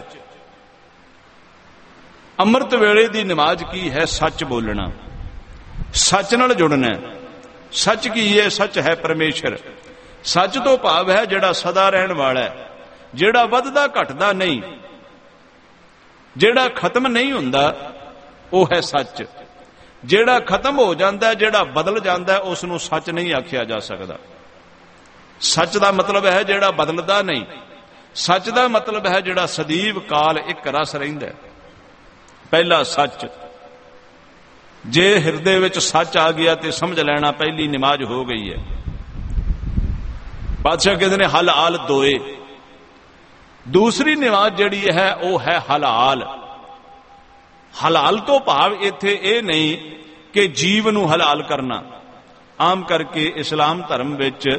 ਅੰਮ੍ਰਿਤ ਵੇਲੇ ਦੀ ਨਮਾਜ਼ ਕੀ ਹੈ? ਸੱਚ ਬੋਲਣਾ, ਸੱਚ ਨਾਲ ਜੁੜਨਾ। ਸੱਚ ਕੀ ਹੈ? ਸੱਚ ਹੈ ਪਰਮੇਸ਼ਰ। ਸੱਚ ਤੋਂ ਭਾਵ ਹੈ ਜਿਹੜਾ ਸਦਾ ਰਹਿਣ ਵਾਲਾ ਹੈ, ਜਿਹੜਾ ਵੱਧਦਾ ਘਟਦਾ ਨਹੀਂ, ਜਿਹੜਾ ਖਤਮ ਨਹੀਂ ਹੁੰਦਾ, ਉਹ ਹੈ ਸੱਚ। ਜਿਹੜਾ ਖਤਮ ਹੋ ਜਾਂਦਾ, ਜਿਹੜਾ ਬਦਲ ਜਾਂਦਾ, ਉਸ ਨੂੰ ਸੱਚ ਨਹੀਂ ਆਖਿਆ ਜਾ ਸਕਦਾ। ਸੱਚ ਦਾ ਮਤਲਬ ਹੈ ਜਿਹੜਾ ਬਦਲਦਾ ਨਹੀਂ। ਸੱਚ ਦਾ ਮਤਲਬ ਹੈ ਜਿਹੜਾ ਸਦੀਵ ਕਾਲ ਇੱਕ ਰਸ ਰਹਿੰਦਾ। ਪਹਿਲਾ ਸੱਚ। ਜੇ ਹਿਰਦੇ ਵਿੱਚ ਸੱਚ ਆ ਗਿਆ ਤੇ ਸਮਝ ਲੈਣਾ ਪਹਿਲੀ ਨਮਾਜ਼ ਹੋ ਗਈ ਹੈ। ਪਾਤਸ਼ਾਹ ਕਹਿੰਦੇ ਨੇ ਹਲਾਲ ਦੋਏ। ਦੂਸਰੀ ਨਮਾਜ਼ ਜਿਹੜੀ ਹੈ ਉਹ ਹੈ ਹਲਾਲ। ਹਲਾਲ ਤੋਂ ਭਾਵ ਇੱਥੇ ਇਹ ਨਹੀਂ ਕਿ ਜੀਵ ਨੂੰ ਹਲਾਲ ਕਰਨਾ। ਆਮ ਕਰਕੇ ਇਸਲਾਮ ਧਰਮ ਵਿੱਚ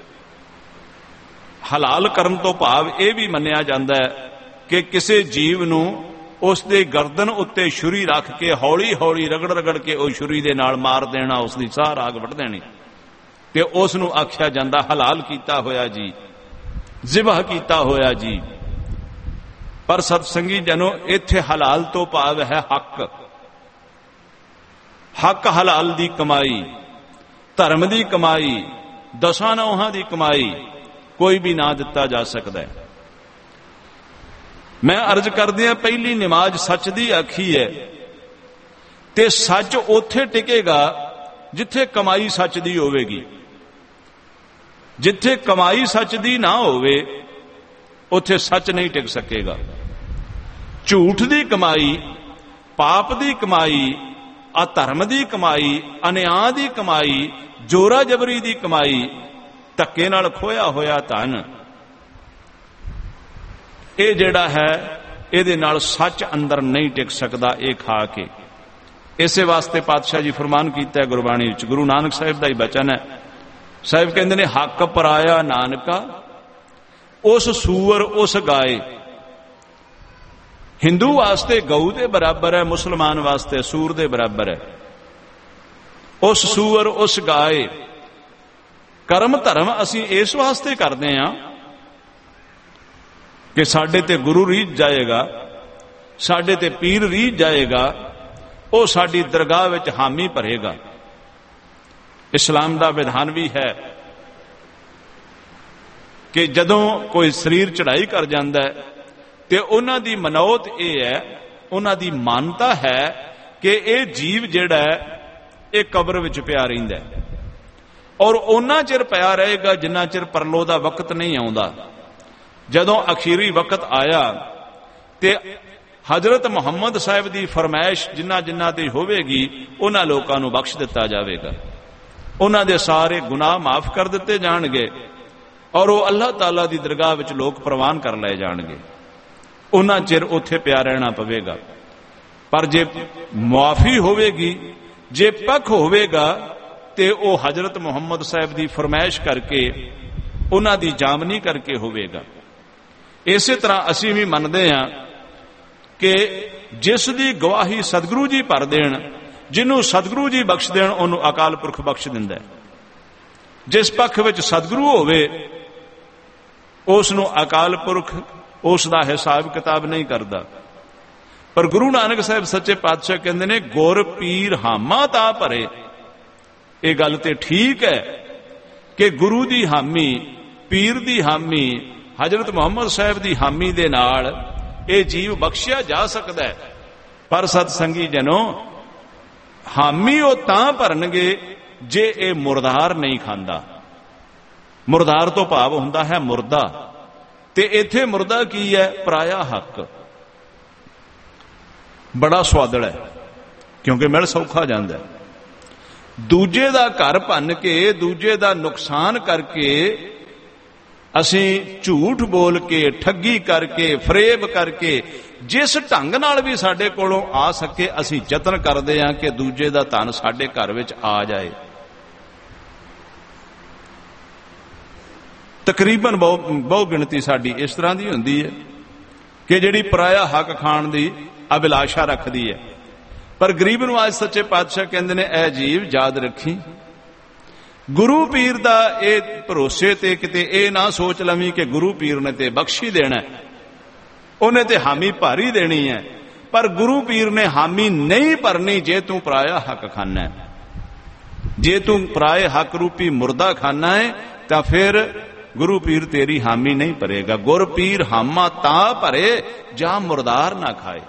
ਹਲਾਲ ਕਰਨ ਤੋਂ ਭਾਵ ਇਹ ਵੀ ਮੰਨਿਆ ਜਾਂਦਾ ਹੈ ਕਿ ਕਿਸੇ ਜੀਵ ਨੂੰ ਉਸ ਦੇ ਗਰਦਨ ਉੱਤੇ ਛੁਰੀ ਰੱਖ ਕੇ ਹੌਲੀ ਹੌਲੀ ਰਗੜ ਰਗੜ ਕੇ ਉਹ ਛੁਰੀ ਦੇ ਨਾਲ ਮਾਰ ਦੇਣਾ, ਉਸ ਦੀ ਸਾਹ ਰਾਗ ਵੱਢ ਦੇਣੀ, ਤੇ ਉਸ ਨੂੰ ਆਖਿਆ ਜਾਂਦਾ ਹਲਾਲ ਕੀਤਾ ਹੋਇਆ ਜੀ, ਜ਼ਿਬਹ ਕੀਤਾ ਹੋਇਆ ਜੀ। ਪਰ ਸਤਸੰਗੀ ਜਨੋ, ਇੱਥੇ ਹਲਾਲ ਤੋਂ ਭਾਵ ਹੈ ਹੱਕ। ਹੱਕ ਹਲਾਲ ਦੀ ਕਮਾਈ, ਧਰਮ ਦੀ ਕਮਾਈ, 10 ਨੌਹਾਂ ਦੀ ਕਮਾਈ ਕੋਈ ਵੀ ਨਾ ਦਿੱਤਾ ਜਾ ਸਕਦਾ ਹੈ। ਮੈਂ ਅਰਜ਼ ਕਰਦਿਆਂ ਪਹਿਲੀ ਨਮਾਜ਼ ਸੱਚ ਦੀ ਆਖੀ ਹੈ, ਤੇ ਸੱਚ ਉੱਥੇ ਟਿਕੇਗਾ ਜਿੱਥੇ ਕਮਾਈ ਸੱਚ ਦੀ ਹੋਵੇਗੀ। ਜਿੱਥੇ ਕਮਾਈ ਸੱਚ ਦੀ ਨਾ ਹੋਵੇ ਉੱਥੇ ਸੱਚ ਨਹੀਂ ਟਿਕ ਸਕੇਗਾ। ਝੂਠ ਦੀ ਕਮਾਈ, ਪਾਪ ਦੀ ਕਮਾਈ, ਅਧਰਮ ਦੀ ਕਮਾਈ, ਅਨਿਆਂ ਦੀ ਕਮਾਈ, ਜੋਰਾ ਜਬਰੀ ਦੀ ਕਮਾਈ, ਧੱਕੇ ਨਾਲ ਖੋਇਆ ਹੋਇਆ ਧਨ, ਇਹ ਜਿਹੜਾ ਹੈ ਇਹਦੇ ਨਾਲ ਸੱਚ ਅੰਦਰ ਨਹੀਂ ਟਿਕ ਸਕਦਾ ਇਹ ਖਾ ਕੇ। ਇਸੇ ਵਾਸਤੇ ਪਾਤਸ਼ਾਹ ਜੀ ਫਰਮਾਨ ਕੀਤਾ ਗੁਰਬਾਣੀ ਵਿੱਚ, ਗੁਰੂ ਨਾਨਕ ਸਾਹਿਬ ਦਾ ਹੀ ਬਚਨ ਹੈ। ਸਾਹਿਬ ਕਹਿੰਦੇ ਨੇ ਹੱਕ ਪਰਾਇਆ ਨਾਨਕਾ, ਉਸ ਸੂਰ ਉਸ ਗਾਏ। ਹਿੰਦੂ ਵਾਸਤੇ ਗਊ ਦੇ ਬਰਾਬਰ ਹੈ, ਮੁਸਲਮਾਨ ਵਾਸਤੇ ਸੂਰ ਦੇ ਬਰਾਬਰ ਹੈ। ਉਸ ਸੂਰ ਉਸ ਗਾਏ। ਕਰਮ ਧਰਮ ਅਸੀਂ ਇਸ ਵਾਸਤੇ ਕਰਦੇ ਹਾਂ ਕਿ ਸਾਡੇ ਤੇ ਗੁਰੂ ਰੀਝ ਜਾਏਗਾ, ਸਾਡੇ ਤੇ ਪੀਰ ਰੀਝ ਜਾਏਗਾ, ਉਹ ਸਾਡੀ ਦਰਗਾਹ ਵਿੱਚ ਹਾਮੀ ਭਰੇਗਾ। ਇਸਲਾਮ ਦਾ ਵਿਧਾਨ ਵੀ ਹੈ ਕਿ ਜਦੋਂ ਕੋਈ ਸਰੀਰ ਚੜ੍ਹਾਈ ਕਰ ਜਾਂਦਾ ਹੈ ਤੇ ਉਹਨਾਂ ਦੀ ਮਨੌਤ ਇਹ ਹੈ, ਉਹਨਾਂ ਦੀ ਮਾਨਤਾ ਹੈ ਕਿ ਇਹ ਜੀਵ ਜਿਹੜਾ ਹੈ ਇਹ ਕਬਰ ਵਿੱਚ ਪਿਆ ਰਹਿੰਦਾ ਹੈ, ਔਰ ਉਹਨਾਂ ਚਿਰ ਪਿਆ ਰਹੇਗਾ ਜਿੰਨਾ ਚਿਰ ਪਰਲੋ ਦਾ ਵਕਤ ਨਹੀਂ ਆਉਂਦਾ। ਜਦੋਂ ਅਖੀਰੀ ਵਕਤ ਆਇਆ ਤੇ ਹਜ਼ਰਤ ਮੁਹੰਮਦ ਸਾਹਿਬ ਦੀ ਫਰਮਾਇਸ਼ ਜਿਨ੍ਹਾਂ ਜਿਨ੍ਹਾਂ ਤੇ ਹੋਵੇਗੀ ਉਹਨਾਂ ਲੋਕਾਂ ਨੂੰ ਬਖਸ਼ ਦਿੱਤਾ ਜਾਵੇਗਾ, ਉਹਨਾਂ ਦੇ ਸਾਰੇ ਗੁਨਾਹ ਮਾਫ ਕਰ ਦਿੱਤੇ ਜਾਣਗੇ, ਔਰ ਉਹ ਅੱਲਾਹ ਤਾਲਾ ਦੀ ਦਰਗਾਹ ਵਿੱਚ ਲੋਕ ਪ੍ਰਵਾਨ ਕਰ ਲਏ ਜਾਣਗੇ। ਉਹਨਾਂ ਚਿਰ ਉੱਥੇ ਪਿਆ ਰਹਿਣਾ ਪਵੇਗਾ। ਪਰ ਜੇ ਮੁਆਫੀ ਹੋਵੇਗੀ, ਜੇ ਪੱਖ ਹੋਵੇਗਾ, ਤੇ ਉਹ ਹਜ਼ਰਤ ਮੁਹੰਮਦ ਸਾਹਿਬ ਦੀ ਫਰਮਾਇਸ਼ ਕਰਕੇ, ਉਹਨਾਂ ਦੀ ਜਾਮਨੀ ਕਰਕੇ ਹੋਵੇਗਾ। ਇਸੇ ਤਰ੍ਹਾਂ ਅਸੀਂ ਵੀ ਮੰਨਦੇ ਹਾਂ ਕਿ ਜਿਸ ਦੀ ਗਵਾਹੀ ਸਤਿਗੁਰੂ ਜੀ ਭਰ ਦੇਣ, ਜਿਹਨੂੰ ਸਤਿਗੁਰੂ ਜੀ ਬਖਸ਼ ਦੇਣ, ਉਹਨੂੰ ਅਕਾਲ ਪੁਰਖ ਬਖਸ਼ ਦਿੰਦਾ ਹੈ। ਜਿਸ ਪੱਖ ਵਿੱਚ ਸਤਿਗੁਰੂ ਹੋਵੇ ਉਸ ਨੂੰ ਅਕਾਲ ਪੁਰਖ ਉਸ ਦਾ ਹਿਸਾਬ ਕਿਤਾਬ ਨਹੀਂ ਕਰਦਾ। ਪਰ ਗੁਰੂ ਨਾਨਕ ਸਾਹਿਬ ਸੱਚੇ ਪਾਤਸ਼ਾਹ ਕਹਿੰਦੇ ਨੇ ਗੁਰ ਪੀਰ ਹਾਮਾ ਤਾ ਭਰੇ। ਇਹ ਗੱਲ ਤੇ ਠੀਕ ਹੈ ਕਿ ਗੁਰੂ ਦੀ ਹਾਮੀ, ਪੀਰ ਦੀ ਹਾਮੀ, ਹਜ਼ਰਤ ਮੁਹੰਮਦ ਸਾਹਿਬ ਦੀ ਹਾਮੀ ਦੇ ਨਾਲ ਇਹ ਜੀਵ ਬਖਸ਼ਿਆ ਜਾ ਸਕਦਾ ਹੈ। ਪਰ ਸਤ ਸੰਗੀ ਜਨੋ, ਹਾਮੀ ਉਹ ਤਾਂ ਭਰਨਗੇ ਜੇ ਇਹ ਮੁਰਦਾਰ ਨਹੀਂ ਖਾਂਦਾ। ਮੁਰਦਾਰ ਤੋਂ ਭਾਵ ਹੁੰਦਾ ਹੈ ਮੁਰਦਾ, ਤੇ ਇੱਥੇ ਮੁਰਦਾ ਕੀ ਹੈ? ਪਰਾਇਆ ਹੱਕ। ਬੜਾ ਸੁਆਦਲ ਹੈ ਕਿਉਂਕਿ ਮਿਲ ਸੌਖਾ ਜਾਂਦਾ ਹੈ। ਦੂਜੇ ਦਾ ਘਰ ਭੰਨ ਕੇ, ਦੂਜੇ ਦਾ ਨੁਕਸਾਨ ਕਰਕੇ ਅਸੀਂ ਝੂਠ ਬੋਲ ਕੇ, ਠੱਗੀ ਕਰਕੇ, ਫਰੇਬ ਕਰਕੇ, ਜਿਸ ਢੰਗ ਨਾਲ ਵੀ ਸਾਡੇ ਕੋਲੋਂ ਆ ਸਕੇ ਅਸੀਂ ਯਤਨ ਕਰਦੇ ਹਾਂ ਕਿ ਦੂਜੇ ਦਾ ਧਨ ਸਾਡੇ ਘਰ ਵਿੱਚ ਆ ਜਾਏ। ਤਕਰੀਬਨ ਬਹੁ ਗਿਣਤੀ ਸਾਡੀ ਇਸ ਤਰ੍ਹਾਂ ਦੀ ਹੁੰਦੀ ਹੈ ਕਿ ਜਿਹੜੀ ਪਰਾਇਆ ਹੱਕ ਖਾਣ ਦੀ ਅਭਿਲਾਸ਼ਾ ਰੱਖਦੀ ਹੈ। ਪਰ ਗਰੀਬ ਨਵਾਜ਼ ਸੱਚੇ ਪਾਤਸ਼ਾਹ ਕਹਿੰਦੇ ਨੇ, ਐ ਜੀਵ ਯਾਦ ਰੱਖੀ, ਗੁਰੂ ਪੀਰ ਦਾ ਇਹ ਭਰੋਸੇ ਤੇ ਕਿਤੇ ਇਹ ਨਾ ਸੋਚ ਲਵੀਂ ਕਿ ਗੁਰੂ ਪੀਰ ਨੇ ਤੇ ਬਖਸ਼ੀ ਦੇਣਾ, ਉਹਨੇ ਤੇ ਹਾਮੀ ਭਾਰੀ ਦੇਣੀ ਹੈ, ਪਰ ਗੁਰੂ ਪੀਰ ਨੇ ਹਾਮੀ ਨਹੀਂ ਭਰਨੀ ਜੇ ਤੂੰ ਪਰਾਇਆ ਹੱਕ ਖਾਨਾ ਹੈ। ਜੇ ਤੂੰ ਪਰਾਏ ਹੱਕ ਰੂਪੀ ਮੁਰਦਾ ਖਾਨਾ ਹੈ ਤਾਂ ਫਿਰ ਗੁਰੂ ਪੀਰ ਤੇਰੀ ਹਾਮੀ ਨਹੀਂ ਭਰੇਗਾ। ਗੁਰ ਪੀਰ ਹਾਮਾ ਤਾਂ ਭਰੇ ਜਾਂ ਮੁਰਦਾਰ ਨਾ ਖਾਏ।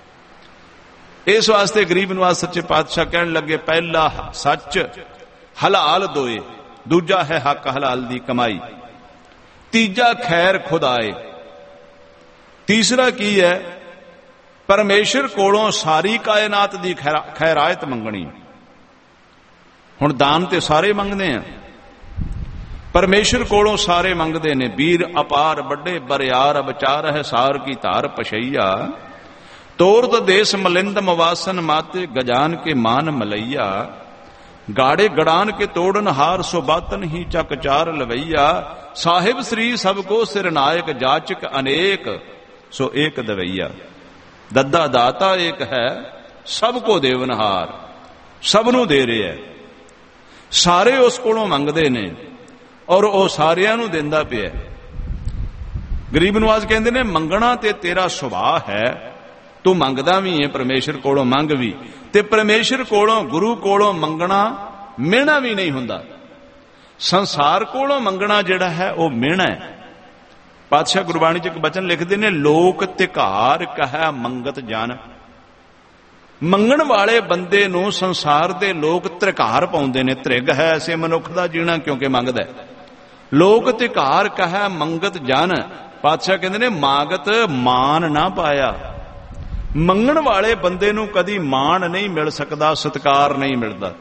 ਇਸ ਵਾਸਤੇ ਗਰੀਬ ਨਵਾਜ਼ ਸੱਚੇ ਪਾਤਸ਼ਾਹ ਕਹਿਣ ਲੱਗੇ, ਪਹਿਲਾ ਸੱਚ ਹਲਾਲ ਦੋਏ, ਦੂਜਾ ਹੈ ਹੱਕ ਹਲਾਲ ਦੀ ਕਮਾਈ, ਤੀਜਾ ਖੈਰ ਖੁਦ ਆਏ, ਤੀਸਰਾ ਕੀ ਹੈ, ਪਰਮੇਸ਼ਰ ਕੋਲੋਂ ਸਾਰੀ ਕਾਇਨਾਤ ਦੀ ਖੈਰਾਇਤ ਮੰਗਣੀ। ਹੁਣ ਦਾਨ ਤੇ ਸਾਰੇ ਮੰਗਦੇ ਆ, ਪਰਮੇਸ਼ਰ ਕੋਲੋਂ ਸਾਰੇ ਮੰਗਦੇ ਨੇ। ਵੀਰ ਅਪਾਰ ਵੱਡੇ ਬਰਿਆਰ ਵਿਚਾਰ ਹੈ ਸਾਰ ਕੀ ਧਾਰ ਪਛਈਆ, ਤੋਰਦ ਦੇਸ ਮਲਿੰਦ ਮਵਾਸਨ ਮਾਤੇ ਗਜਾਨ ਕੇ ਮਾਨ ਮਲਈਆ, ਗਾੜੇ ਗੜਾਨ ਕੇ ਤੋੜਨ ਹਾਰ ਸੋ ਬਾਤਨ ਹੀ ਚੱਕ ਚਾਰ ਲਵਈਆ, ਸਾਹਿਬ ਸ੍ਰੀ ਸਭ ਕੋ ਸਿਰ ਨਾਇਕ ਜਾਚਕ ਅਨੇਕ ਸੋ ਏਕ ਦਵਈਆ। ਦੱਦਾ ਦਾਤਾ ਏਕ ਹੈ ਸਭ ਕੋ ਦੇਵਨਹਾਰ, ਸਭ ਨੂੰ ਦੇ ਰਿਹਾ, ਸਾਰੇ ਉਸ ਕੋਲੋਂ ਮੰਗਦੇ ਨੇ ਔਰ ਉਹ ਸਾਰਿਆਂ ਨੂੰ ਦਿੰਦਾ ਪਿਆ। ਗਰੀਬ ਨਵਾਜ਼ ਕਹਿੰਦੇ ਨੇ, ਮੰਗਣਾ ਤੇ ਤੇਰਾ ਸੁਭਾਅ ਹੈ, ਤੂੰ ਮੰਗਦਾ ਵੀ ਹੈ, ਪਰਮੇਸ਼ਰ ਕੋਲੋਂ ਮੰਗ ਵੀ, ਤੇ ਪਰਮੇਸ਼ਰ ਕੋਲੋਂ ਗੁਰੂ ਕੋਲੋਂ ਮੰਗਣਾ ਮਿਹਣਾ ਵੀ ਨਹੀਂ ਹੁੰਦਾ। ਸੰਸਾਰ ਕੋਲੋਂ ਮੰਗਣਾ ਜਿਹੜਾ ਹੈ ਉਹ ਮਿਹਣਾ ਹੈ। ਪਾਤਸ਼ਾਹ ਗੁਰਬਾਣੀ ਚ ਇੱਕ ਬਚਨ ਲਿਖਦੇ ਨੇ, ਲੋਕ ਤਿਕਾਰ ਕਹੈ ਮੰਗਤ ਜਨ। ਮੰਗਣ ਵਾਲੇ ਬੰਦੇ ਨੂੰ ਸੰਸਾਰ ਦੇ ਲੋਕ ਤ੍ਰਿਕਾਰ ਪਾਉਂਦੇ ਨੇ। ਤ੍ਰਿਗ ਹੈ ਐਸੇ ਮਨੁੱਖ ਦਾ ਜੀਣਾ ਕਿਉਂਕਿ ਮੰਗਦਾ ਹੈ। ਲੋਕ ਤਿਕਾਰ ਕਹੈ ਮੰਗਤ ਜਨ, ਪਾਤਸ਼ਾਹ ਕਹਿੰਦੇ ਨੇ ਮਾਗਤ ਮਾਨ ਨਾ ਪਾਇਆ। ਮੰਗਣ ਵਾਲੇ ਬੰਦੇ ਨੂੰ ਕਦੀ ਮਾਣ ਨਹੀਂ ਮਿਲ ਸਕਦਾ, ਸਤਿਕਾਰ ਨਹੀਂ ਮਿਲਦਾ।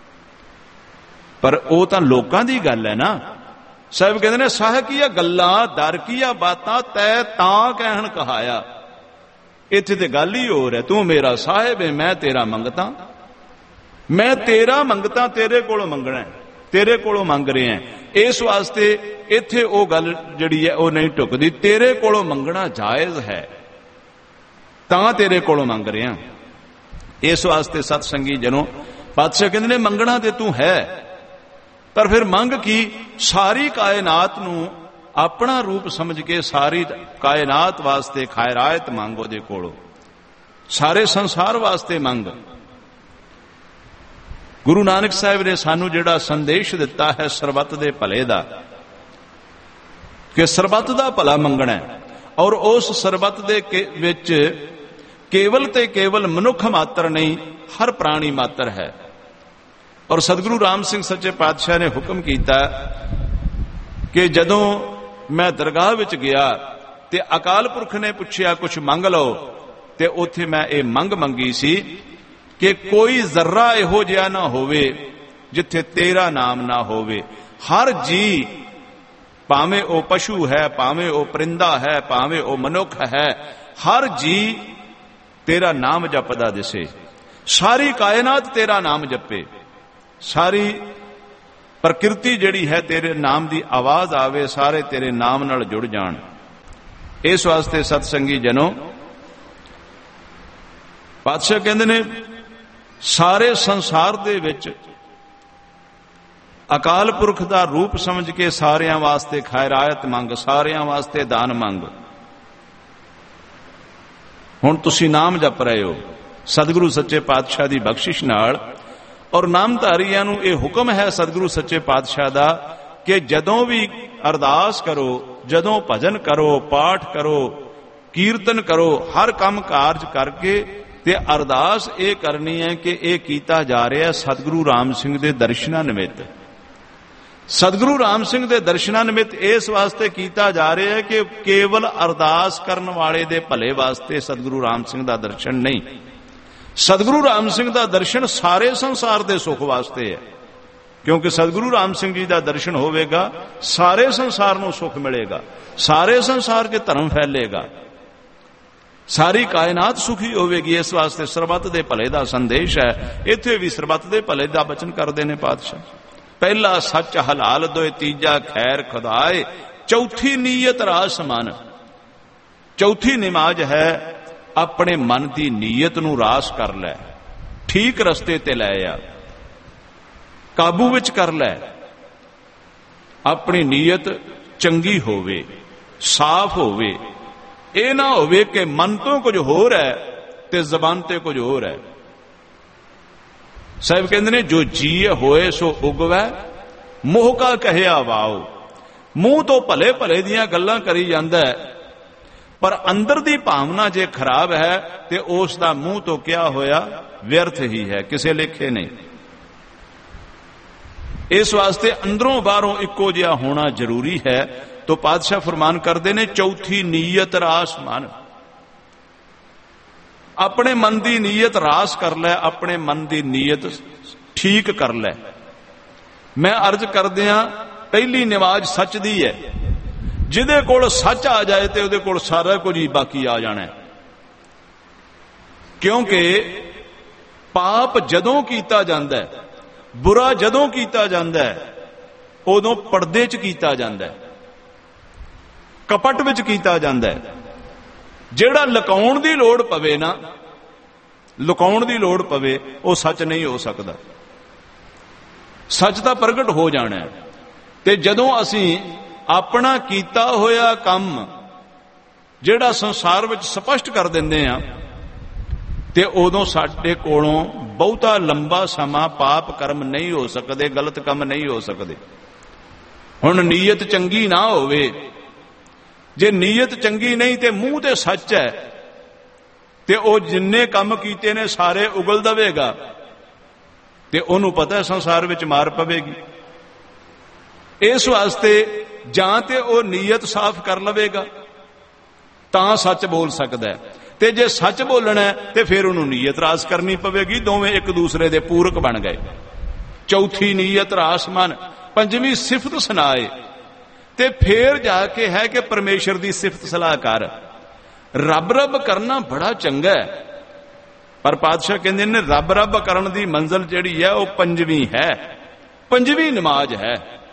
ਪਰ ਉਹ ਤਾਂ ਲੋਕਾਂ ਦੀ ਗੱਲ ਹੈ ਨਾ। ਸਾਹਿਬ ਕਹਿੰਦੇ ਨੇ, ਸਾਹ ਕੀਆ ਗੱਲਾਂ ਦਰ ਕੀਆ ਬਾਤਾਂ ਤੈ ਤਾਂ ਕਹਿਣ ਕਹਾਇਆ। ਇੱਥੇ ਤੇ ਗੱਲ ਹੀ ਹੋਰ ਹੈ, ਤੂੰ ਮੇਰਾ ਸਾਹਿਬ ਹੈ, ਮੈਂ ਤੇਰਾ ਮੰਗਤਾ, ਮੈਂ ਤੇਰਾ ਮੰਗਤਾ, ਤੇਰੇ ਕੋਲੋਂ ਮੰਗਣਾ, ਤੇਰੇ ਕੋਲੋਂ ਮੰਗ ਰਿਹਾ। ਇਸ ਵਾਸਤੇ ਇੱਥੇ ਉਹ ਗੱਲ ਜਿਹੜੀ ਹੈ ਉਹ ਨਹੀਂ ਢੁਕਦੀ। ਤੇਰੇ ਕੋਲੋਂ ਮੰਗਣਾ ਜਾਇਜ਼ ਹੈ ਤਾਂ ਤੇਰੇ ਕੋਲੋਂ ਮੰਗ ਰਿਹਾ। ਇਸ ਵਾਸਤੇ ਸਤ ਸੰਗੀ ਜਨੋ, ਪਾਤਸ਼ਾਹ ਕਹਿੰਦੇ ਨੇ ਮੰਗਣਾ ਤੇ ਤੂੰ ਹੈ, ਪਰ ਫਿਰ ਮੰਗ ਕੀ? ਸਾਰੀ ਕਾਇਨਾਤ ਨੂੰ ਆਪਣਾ ਰੂਪ ਸਮਝ ਕੇ ਸਾਰੀ ਕਾਇਨਾਤ ਵਾਸਤੇ ਖੈਰਾਇਤ ਮੰਗ ਉਹਦੇ ਕੋਲੋਂ, ਸਾਰੇ ਸੰਸਾਰ ਵਾਸਤੇ ਮੰਗ। ਗੁਰੂ ਨਾਨਕ ਸਾਹਿਬ ਨੇ ਸਾਨੂੰ ਜਿਹੜਾ ਸੰਦੇਸ਼ ਦਿੱਤਾ ਹੈ ਸਰਬੱਤ ਦੇ ਭਲੇ ਦਾ, ਕਿ ਸਰਬੱਤ ਦਾ ਭਲਾ ਮੰਗਣਾ ਹੈ, ਔਰ ਉਸ ਸਰਬੱਤ ਦੇ ਵਿੱਚ ਕੇਵਲ ਤੇ ਕੇਵਲ ਮਨੁੱਖ ਮਾਤਰ ਨਹੀਂ, ਹਰ ਪ੍ਰਾਣੀ ਮਾਤਰ ਹੈ। ਔਰ ਸਤਿਗੁਰੂ ਰਾਮ ਸਿੰਘ ਸੱਚੇ ਪਾਤਸ਼ਾਹ ਨੇ ਹੁਕਮ ਕੀਤਾ ਕਿ ਜਦੋਂ ਮੈਂ ਦਰਗਾਹ ਵਿੱਚ ਗਿਆ ਤੇ ਅਕਾਲ ਪੁਰਖ ਨੇ ਪੁੱਛਿਆ ਕੁਛ ਮੰਗ ਲਓ, ਤੇ ਉੱਥੇ ਮੈਂ ਇਹ ਮੰਗ ਮੰਗੀ ਸੀ ਕਿ ਕੋਈ ਜ਼ਰਾ ਇਹੋ ਜਿਹਾ ਨਾ ਹੋਵੇ ਜਿੱਥੇ ਤੇਰਾ ਨਾਮ ਨਾ ਹੋਵੇ। ਹਰ ਜੀ, ਭਾਵੇਂ ਉਹ ਪਸ਼ੂ ਹੈ, ਭਾਵੇਂ ਉਹ ਪਰਿੰਦਾ ਹੈ, ਭਾਵੇਂ ਉਹ ਮਨੁੱਖ ਹੈ, ਹਰ ਜੀ ਤੇਰਾ ਨਾਮ ਜਪਦਾ ਦਿਸੇ। ਸਾਰੀ ਕਾਇਨਾਤ ਤੇਰਾ ਨਾਮ ਜਪੇ, ਸਾਰੀ ਪ੍ਰਕਿਰਤੀ ਜਿਹੜੀ ਹੈ ਤੇਰੇ ਨਾਮ ਦੀ ਆਵਾਜ਼ ਆਵੇ, ਸਾਰੇ ਤੇਰੇ ਨਾਮ ਨਾਲ ਜੁੜ ਜਾਣ। ਇਸ ਵਾਸਤੇ ਸਤਸੰਗੀ ਜਨੋ, ਪਾਤਸ਼ਾਹ ਕਹਿੰਦੇ ਨੇ ਸਾਰੇ ਸੰਸਾਰ ਦੇ ਵਿੱਚ ਅਕਾਲ ਪੁਰਖ ਦਾ ਰੂਪ ਸਮਝ ਕੇ ਸਾਰਿਆਂ ਵਾਸਤੇ ਖੈਰਾਇਤ ਮੰਗ, ਸਾਰਿਆਂ ਵਾਸਤੇ ਦਾਨ ਮੰਗ। ਹੁਣ ਤੁਸੀਂ ਨਾਮ ਜਪ ਰਹੇ ਹੋ ਸਤਿਗੁਰੂ ਸੱਚੇ ਪਾਤਸ਼ਾਹ ਦੀ ਬਖਸ਼ਿਸ਼ ਨਾਲ, ਔਰ ਨਾਮਧਾਰੀਆਂ ਨੂੰ ਇਹ ਹੁਕਮ ਹੈ ਸਤਿਗੁਰੂ ਸੱਚੇ ਪਾਤਸ਼ਾਹ ਦਾ ਕਿ ਜਦੋਂ ਵੀ ਅਰਦਾਸ ਕਰੋ, ਜਦੋਂ ਭਜਨ ਕਰੋ, ਪਾਠ ਕਰੋ, ਕੀਰਤਨ ਕਰੋ, ਹਰ ਕੰਮ ਕਾਰਜ ਕਰਕੇ ਤੇ ਅਰਦਾਸ ਇਹ ਕਰਨੀ ਹੈ ਕਿ ਇਹ ਕੀਤਾ ਜਾ ਰਿਹਾ ਸਤਿਗੁਰੂ ਰਾਮ ਸਿੰਘ ਦੇ ਦਰਸ਼ਨਾਂ ਨਿਮਿਤ। ਸਤਿਗੁਰੂ ਰਾਮ ਸਿੰਘ ਦੇ ਦਰਸ਼ਨਾਂ ਨਿਮਿਤ ਇਸ ਵਾਸਤੇ ਕੀਤਾ ਜਾ ਰਿਹਾ ਹੈ ਕਿ ਕੇਵਲ ਅਰਦਾਸ ਕਰਨ ਵਾਲੇ ਦੇ ਭਲੇ ਵਾਸਤੇ ਸਤਿਗੁਰੂ ਰਾਮ ਸਿੰਘ ਦਾ ਦਰਸ਼ਨ ਨਹੀਂ। ਸਤਿਗੁਰੂ ਰਾਮ ਸਿੰਘ ਦਾ ਦਰਸ਼ਨ ਸਾਰੇ ਸੰਸਾਰ ਦੇ ਸੁੱਖ ਵਾਸਤੇ ਹੈ, ਕਿਉਂਕਿ ਸਤਿਗੁਰੂ ਰਾਮ ਸਿੰਘ ਜੀ ਦਾ ਦਰਸ਼ਨ ਹੋਵੇਗਾ, ਸਾਰੇ ਸੰਸਾਰ ਨੂੰ ਸੁੱਖ ਮਿਲੇਗਾ, ਸਾਰੇ ਸੰਸਾਰ 'ਚ ਧਰਮ ਫੈਲੇਗਾ, ਸਾਰੀ ਕਾਇਨਾਤ ਸੁਖੀ ਹੋਵੇਗੀ। ਇਸ ਵਾਸਤੇ ਸਰਬੱਤ ਦੇ ਭਲੇ ਦਾ ਸੰਦੇਸ਼ ਹੈ। ਇੱਥੇ ਵੀ ਸਰਬੱਤ ਦੇ ਭਲੇ ਦਾ ਬਚਨ ਕਰਦੇ ਨੇ ਪਾਤਸ਼ਾਹ। ਪਹਿਲਾ ਸੱਚ ਹਲਾਲ ਦੋਏ, ਤੀਜਾ ਖੈਰ ਖੁਦਾਏ, ਚੌਥੀ ਨੀਅਤ ਰਾਸ ਮਨ। ਚੌਥੀ ਨਿਮਾਜ਼ ਹੈ ਆਪਣੇ ਮਨ ਦੀ ਨੀਅਤ ਨੂੰ ਰਾਸ ਕਰ ਲੈ, ਠੀਕ ਰਸਤੇ ਤੇ ਲੈ ਆ, ਕਾਬੂ ਵਿੱਚ ਕਰ ਲੈ। ਆਪਣੀ ਨੀਅਤ ਚੰਗੀ ਹੋਵੇ, ਸਾਫ਼ ਹੋਵੇ। ਇਹ ਨਾ ਹੋਵੇ ਕਿ ਮਨ ਤੋਂ ਕੁਝ ਹੋਰ ਹੈ ਤੇ ਜ਼ਬਾਨ ਤੇ ਕੁਝ ਹੋਰ ਹੈ। ਸਾਹਿਬ ਕਹਿੰਦੇ ਨੇ ਜੋ ਜੀਏ ਹੋਏ ਸੋ ਉਗਵੈ, ਮੋਹ ਕਾ ਕਹਿਆ ਵਾਓ। ਮੂੰਹ ਤੋਂ ਭਲੇ ਭਲੇ ਦੀਆਂ ਗੱਲਾਂ ਕਰੀ ਜਾਂਦਾ ਹੈ, ਪਰ ਅੰਦਰ ਦੀ ਭਾਵਨਾ ਜੇ ਖਰਾਬ ਹੈ ਤੇ ਉਸ ਦਾ ਮੂੰਹ ਤੋਂ ਕਿਹਾ ਹੋਇਆ ਵਿਅਰਥ ਹੀ ਹੈ, ਕਿਸੇ ਲੇਖੇ ਨਹੀਂ। ਇਸ ਵਾਸਤੇ ਅੰਦਰੋਂ ਬਾਹਰੋਂ ਇੱਕੋ ਜਿਹਾ ਹੋਣਾ ਜ਼ਰੂਰੀ ਹੈ। तो पातशाह फरमान करते ने चौथी नीयत रास मन। अपने मन की नीयत रास कर लै, अपने मन की नीयत ठीक कर लै। मैं अर्ज कर दिया, पहली नमाज सच दी है। जिदे कोल सच आ जाए तो उहदे कोल सारा कुछ ही बाकी आ जाना है। क्योंकि पाप जदों कीता जांदा है, बुरा जदों कीता जांदा है, उदों पर्दे च कीता जांदा है, कपट विच कीता जांदा है। जिहड़ा लुकाउण दी लोड़ पवे ना, लुकाउण दी लोड़ पवे, वो सच नहीं हो सकता। सच तां प्रगट हो जाना है। ते जदों असीं अपना कीता होया काम जिहड़ा संसार विच स्पष्ट कर दिंदे आ, ते उदों साडे कोलों बहुता लंबा समा पाप कर्म नहीं हो सकते, गलत काम नहीं हो सकते। हुण नीयत चंगी ना होवे, जे नीयत चंगी नहीं ते मूंह ते सच है, ते ओ जिन्ने काम कीते ने सारे उगल दवेगा, ते ओनू पता है संसार विच मार पवेगी। इस वास्ते जां ते ओ नीयत साफ कर लवेगा तां सच बोल सकदा है, ते जे सच बोलना है ते फिर उन्होंने नीयत रास करनी पवेगी। दोवें एक दूसरे दे पूरक बन गए। चौथी नीयत रास मन, पंजवीं सिफत सुनाए, ते फिर जाके है कि परमेश्वर की सिफत सलाह कर। रब रब करना बड़ा चंगा है, पर पातशाह कहते ने रब रब करन दी मंजिल जिहड़ी है वह पंजवीं है, पंजवीं नमाज है।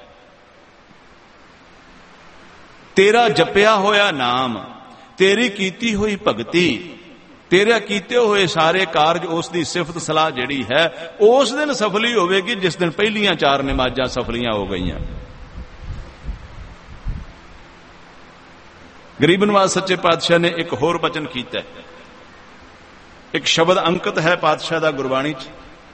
तेरा जपिया होया नाम, तेरी कीती हुई भगती, तेरा कीते हुए सारे कारज, उसकी सिफत सलाह जिहड़ी है उस दिन सफली होवेगी जिस दिन पहलियां चार नमाजां सफलियां हो गईयां। गरीब नवाज सच्चे पातशाह ने एक होर वचन कीता, एक शब्द अंकित है पातशाह दा गुरबाणी च।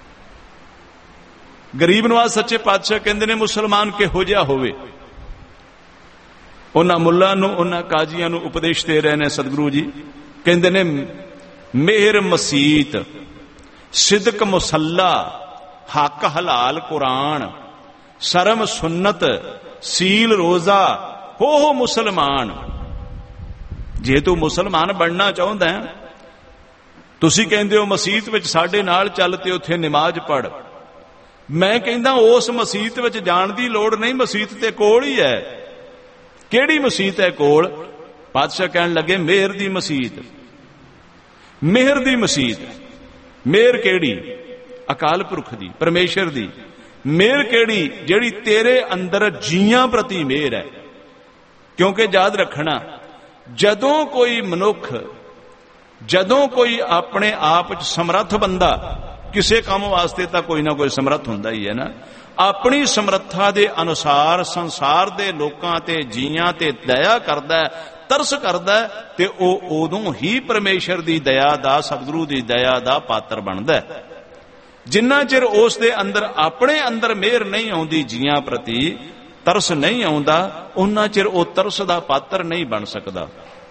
गरीब नवाज सच्चे पातशाह कहंदे ने मुसलमान किहो जिहा होवे, उन्हां मुल्लां नूं उन्हां काजियां नूं उपदेश दे रहे ने सतगुरु जी। कहंदे ने मेहर मसीत, सिदक मुसल्ला, हक हलाल कुरान, शर्म सुन्नत, सील रोजा, हो मुसलमान। जे तू मुसलमान बनना चाहुंदा है, तुसीं कहंदे हो मसीत विच साडे नाल चल ते उत्थे नमाज पढ़। मैं कहंदा उस मसीत विच जाण दी लोड़ नहीं, मसीत ते कोल ही है। केड़ी मसीत है कोल? पातशाह कहन लगे मेहर दी मसीत। मेहर दी मसीत, मेहर केड़ी? अकाल पुरख दी, परमेश्वर दी। मेहर केड़ी? जेड़ी तेरे अंदर जीआं प्रति मेहर है। क्योंकि याद रखना, जदों कोई मनुख, जदों कोई अपने आप समर्थ बंदा, किसी काम वास्ते तां कोई ना कोई समर्थ हुंदा ही है ना, अपनी समर्था दे अनुसार संसार दे लोकां ते जीआं ते दया करदा है, तरस करदा है, ते ओ उदों ही परमेश्वर दी दया दा, सतगुरु दी दया दा पात्र बनदा है। जिन्ना चिर उस दे अंदर अपने अंदर मेहर नहीं आउंदी, जीआं प्रति तरस नहीं आउंदा, उन्ना चिर ओ तरस दा पात्र नहीं बन सकदा।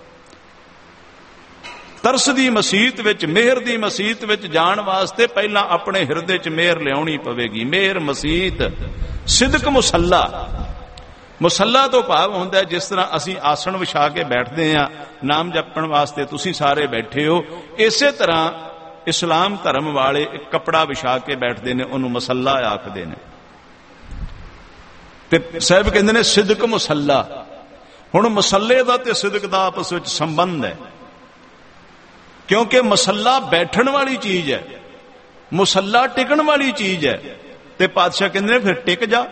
तरस दी मसीत विच, मेहर दी मसीत विच जाण वास्ते पहला अपने हिरदे च मेहर लियाउणी पवेगी। मेहर मसीत, सिदक मुसल्ला। मुसल्ला तो भाव हुंदा है जिस तरह असीं आसन विछा के बैठदे हां, नाम जपण वास्ते तुसीं सारे बैठे हो, इसे तरह इस्लाम धर्म वाले एक कपड़ा विछा के बैठदे ने, उहनूं मसल्ला आखदे ने। ਤੇ ਸਾਹਿਬ ਕਹਿੰਦੇ ਨੇ ਸਿਦਕ ਮੁਸੱਲਾ। ਹੁਣ ਮੁਸੱਲੇ ਦਾ ਤੇ ਸਿਦਕ ਦਾ ਆਪਸ ਵਿੱਚ ਸੰਬੰਧ ਹੈ, ਕਿਉਂਕਿ ਮੁਸੱਲਾ ਬੈਠਣ ਵਾਲੀ ਚੀਜ਼ ਹੈ, ਮੁਸੱਲਾ ਟਿਕਣ ਵਾਲੀ ਚੀਜ਼ ਹੈ। ਤੇ ਪਾਤਸ਼ਾਹ ਕਹਿੰਦੇ ਨੇ ਫਿਰ ਟਿਕ ਜਾ,